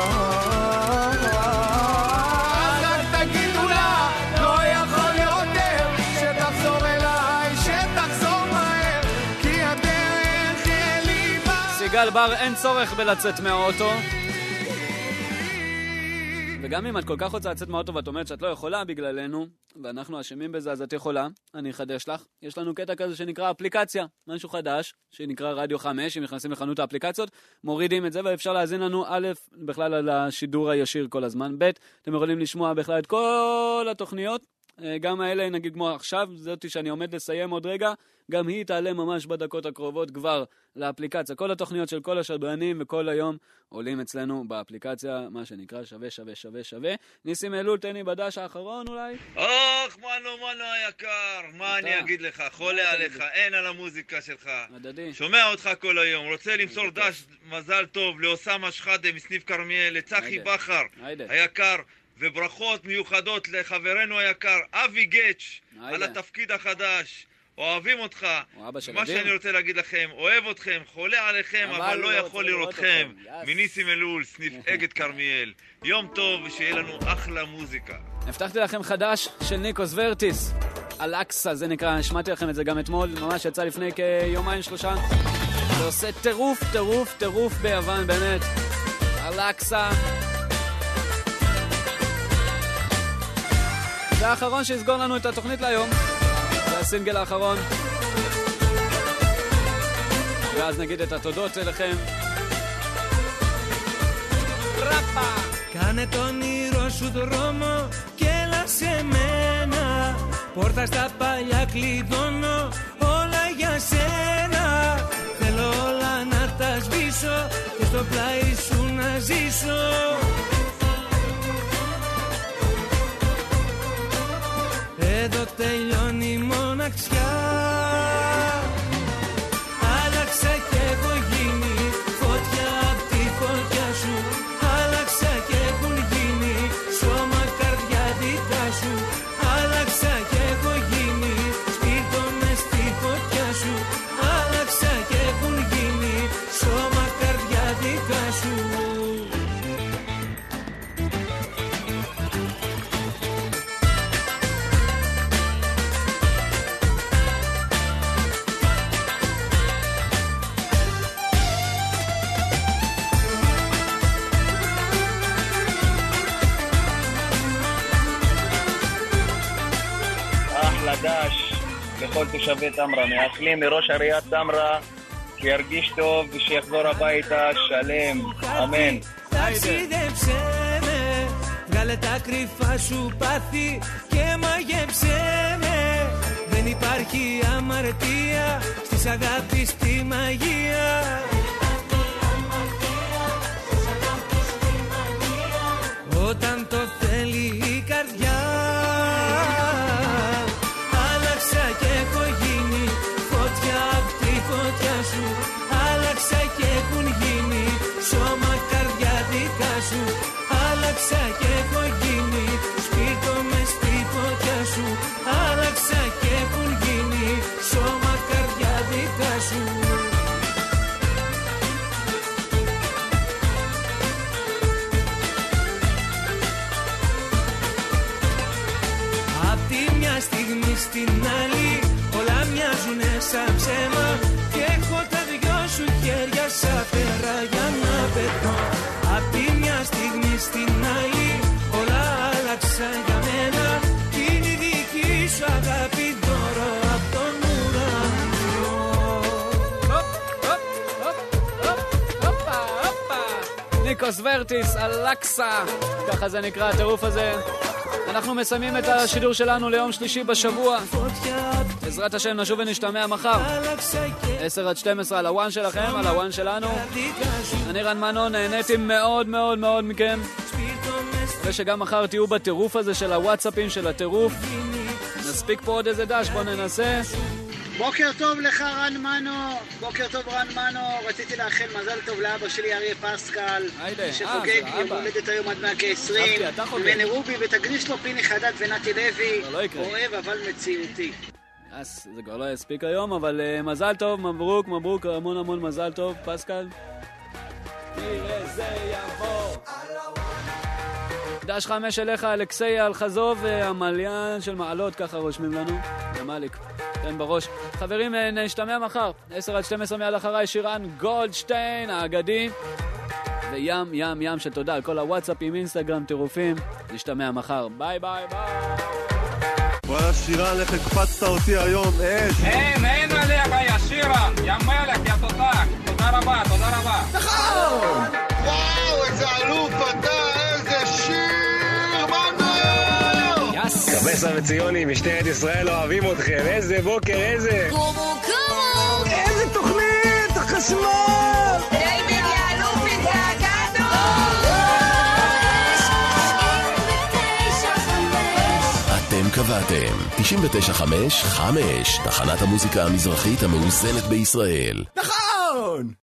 אז רק תגידו לה, לא יכול יותר שתחזור אליי, שתחזור מהר, כי הדרך אלי בעבדה. סיגל בר, אין צורך בלצאת מהאוטו, וגם אם את כל כך רוצה לצאת מהאוטו ואת אומרת שאת לא יכולה בגללנו, ואנחנו אשמים בזה, אז את יכולה, אני אחדש לך. יש לנו קטע כזה שנקרא אפליקציה, משהו חדש, שנקרא רדיו חמש, אם נכנסים לחנות האפליקציות, מורידים את זה, ואפשר להזין לנו א', בכלל על השידור הישיר כל הזמן, ב', אתם יכולים לשמוע בכלל את כל התוכניות, גם האלה, נגיד כמו עכשיו, זאתי שאני עומד לסיים עוד רגע, גם היא תעלה ממש בדקות הקרובות כבר לאפליקציה. כל התוכניות של כל השדרנים וכל היום עולים אצלנו באפליקציה, מה שנקרא שווה שווה שווה שווה. ניסים אלול, תן לי בדש האחרון אולי. אוח, מנו מנו היקר, מה אני אגיד לך, חולה עליך, אין על המוזיקה שלך. מדדי. שומע אותך כל היום, רוצה למסור דש מזל טוב לאוסמה שחאדה מסניף כרמיאל, לצחי בכר היקר, וברכות מיוחדות לחברנו היקר אבי גץ' על התפקיד החדש. אוהבים אותך. אבא של מה אדיר. שאני רוצה להגיד לכם, אוהב אתכם, חולה עליכם, אבל אבל לא לא יכול רוצה לראות לראות אתכם. אתכם. מניסים אלול, סניף אגד כרמיאל. יום טוב ושיהיה לנו אחלה מוזיקה. הבטחתי לכם חדש של ניקוס ורטיס. אלקסה זה נקרא, שמעתי לכם את זה גם אתמול, ממש יצא לפני כיומיים שלושה. זה עושה טירוף, טירוף, טירוף ביוון באמת. אלקסה. זה האחרון שיסגור לנו את התוכנית להיום. זה הסינגל האחרון. ואז נגיד את התודות אליכם. רפה! Κάνε τον όνειρο σου δρόμο και έλα σε μένα. Πόρτα στα παλιά κλειδώνω, όλα για σένα. Θέλω όλα να τα σβήσω και στο πλάι σου να ζήσω. Εδώ τελειώνει η μοναξιά. Άλλαξα και έχω γίνει φωτιά απ' τη φωτιά σου. Άλλαξα και έχουν γίνει σώμα καρδιά δικά σου. Άλλαξα και έχω γίνει σπίρτο μες στη φωτιά σου. Άλλαξα και έχουν γίνει σώμα καρδιά δικά σου. חדש לכל תושבי תמרה. מאחלים לראש עיריית תמרה שירגיש טוב ושיחזור הביתה שלם. אמן. Ταξίδεψέ με, βγάλε τα κρυφά σου πάθη και μαγεύσέ με. Δεν υπάρχει αμαρτία στις αγάπης τη μαγεία. Όταν το θέλει η καρδιά. Άλλαξα και έχω γίνει φωτιά απ' τη φωτιά σου. Άλλαξα και έχουν γίνει σώμα καρδιά δικά σου. Άλλαξα και έχω γίνει σπίρτο μες στη φωτιά σου. Άλλαξα και έχουν γίνει σώμα καρδιά δικά σου. Απ' τη μια στιγμή στην άλλη όλα μοιάζουνε σαν ψέμα. Και έχω τα δυο σου χέρια σαν πέρα για να πετώ. Απ' τη μια στιγμή στην άλλη όλα άλλαξαν για μένα. Κι είναι η δική σου αγάπη δώρο απ' τον ουρανό. ניקוס ורטיס, אלקסה, ככה זה נקרא הטירוף הזה. אנחנו מסיימים את השידור שלנו ליום שלישי בשבוע. בעזרת השם נשוב ונשתמע מחר עשר עד שתים עשרה על הוואן שלכם, על הוואן שלנו. אני רן מנו, נהניתי מאוד מאוד מאוד מכם, ושגם מחר תהיו בטירוף הזה של הוואטסאפים של הטירוף. נספיק פה עוד איזה דש, בוא ננסה. בוקר טוב לך רן מנו, בוקר טוב רן מנו, רציתי לאחל מזל טוב לאבא שלי אריה פסקל, שחוגג יום הולדת היום עד מאה ועשרים, ומני רובי, ותקדיש לו פיני חדד ונתי לוי, אוהב אבל מציאותי. אז זה כבר לא יספיק היום, אבל uh, מזל טוב, מברוק, מברוק, המון המון מזל טוב, פסקל. תראה זה יבוא. דש חמש אליך, אלכסי אלחזוב, המליין של מעלות, ככה רושמים לנו, למליק. תן בראש. חברים, נשתמע מחר, עשר עד שתים עשרה מיד אחריי, שירן גולדשטיין, האגדי, וים, ים, ים של תודה על כל הוואטסאפים, אינסטגרם, טירופים. נשתמע מחר, ביי ביי ביי. וואלה שירן, איך הקפצת אותי היום, אש. אין, אין עליה ביי, שירן, ים מלך, יא תותח. תודה רבה, תודה רבה. נכון! וואו, איזה אלוף אתה, איזה שיר, מנו! קבסה וציוני, משטרת ישראל אוהבים אתכם, איזה בוקר, איזה... קומו קומו! איזה תוכנית, החשמל! רייבן יעלו בדאגתו! אתם קבעתם תשעים ותשע חמש חמש, תחנת המוזיקה המזרחית המאוזנת בישראל. נכון!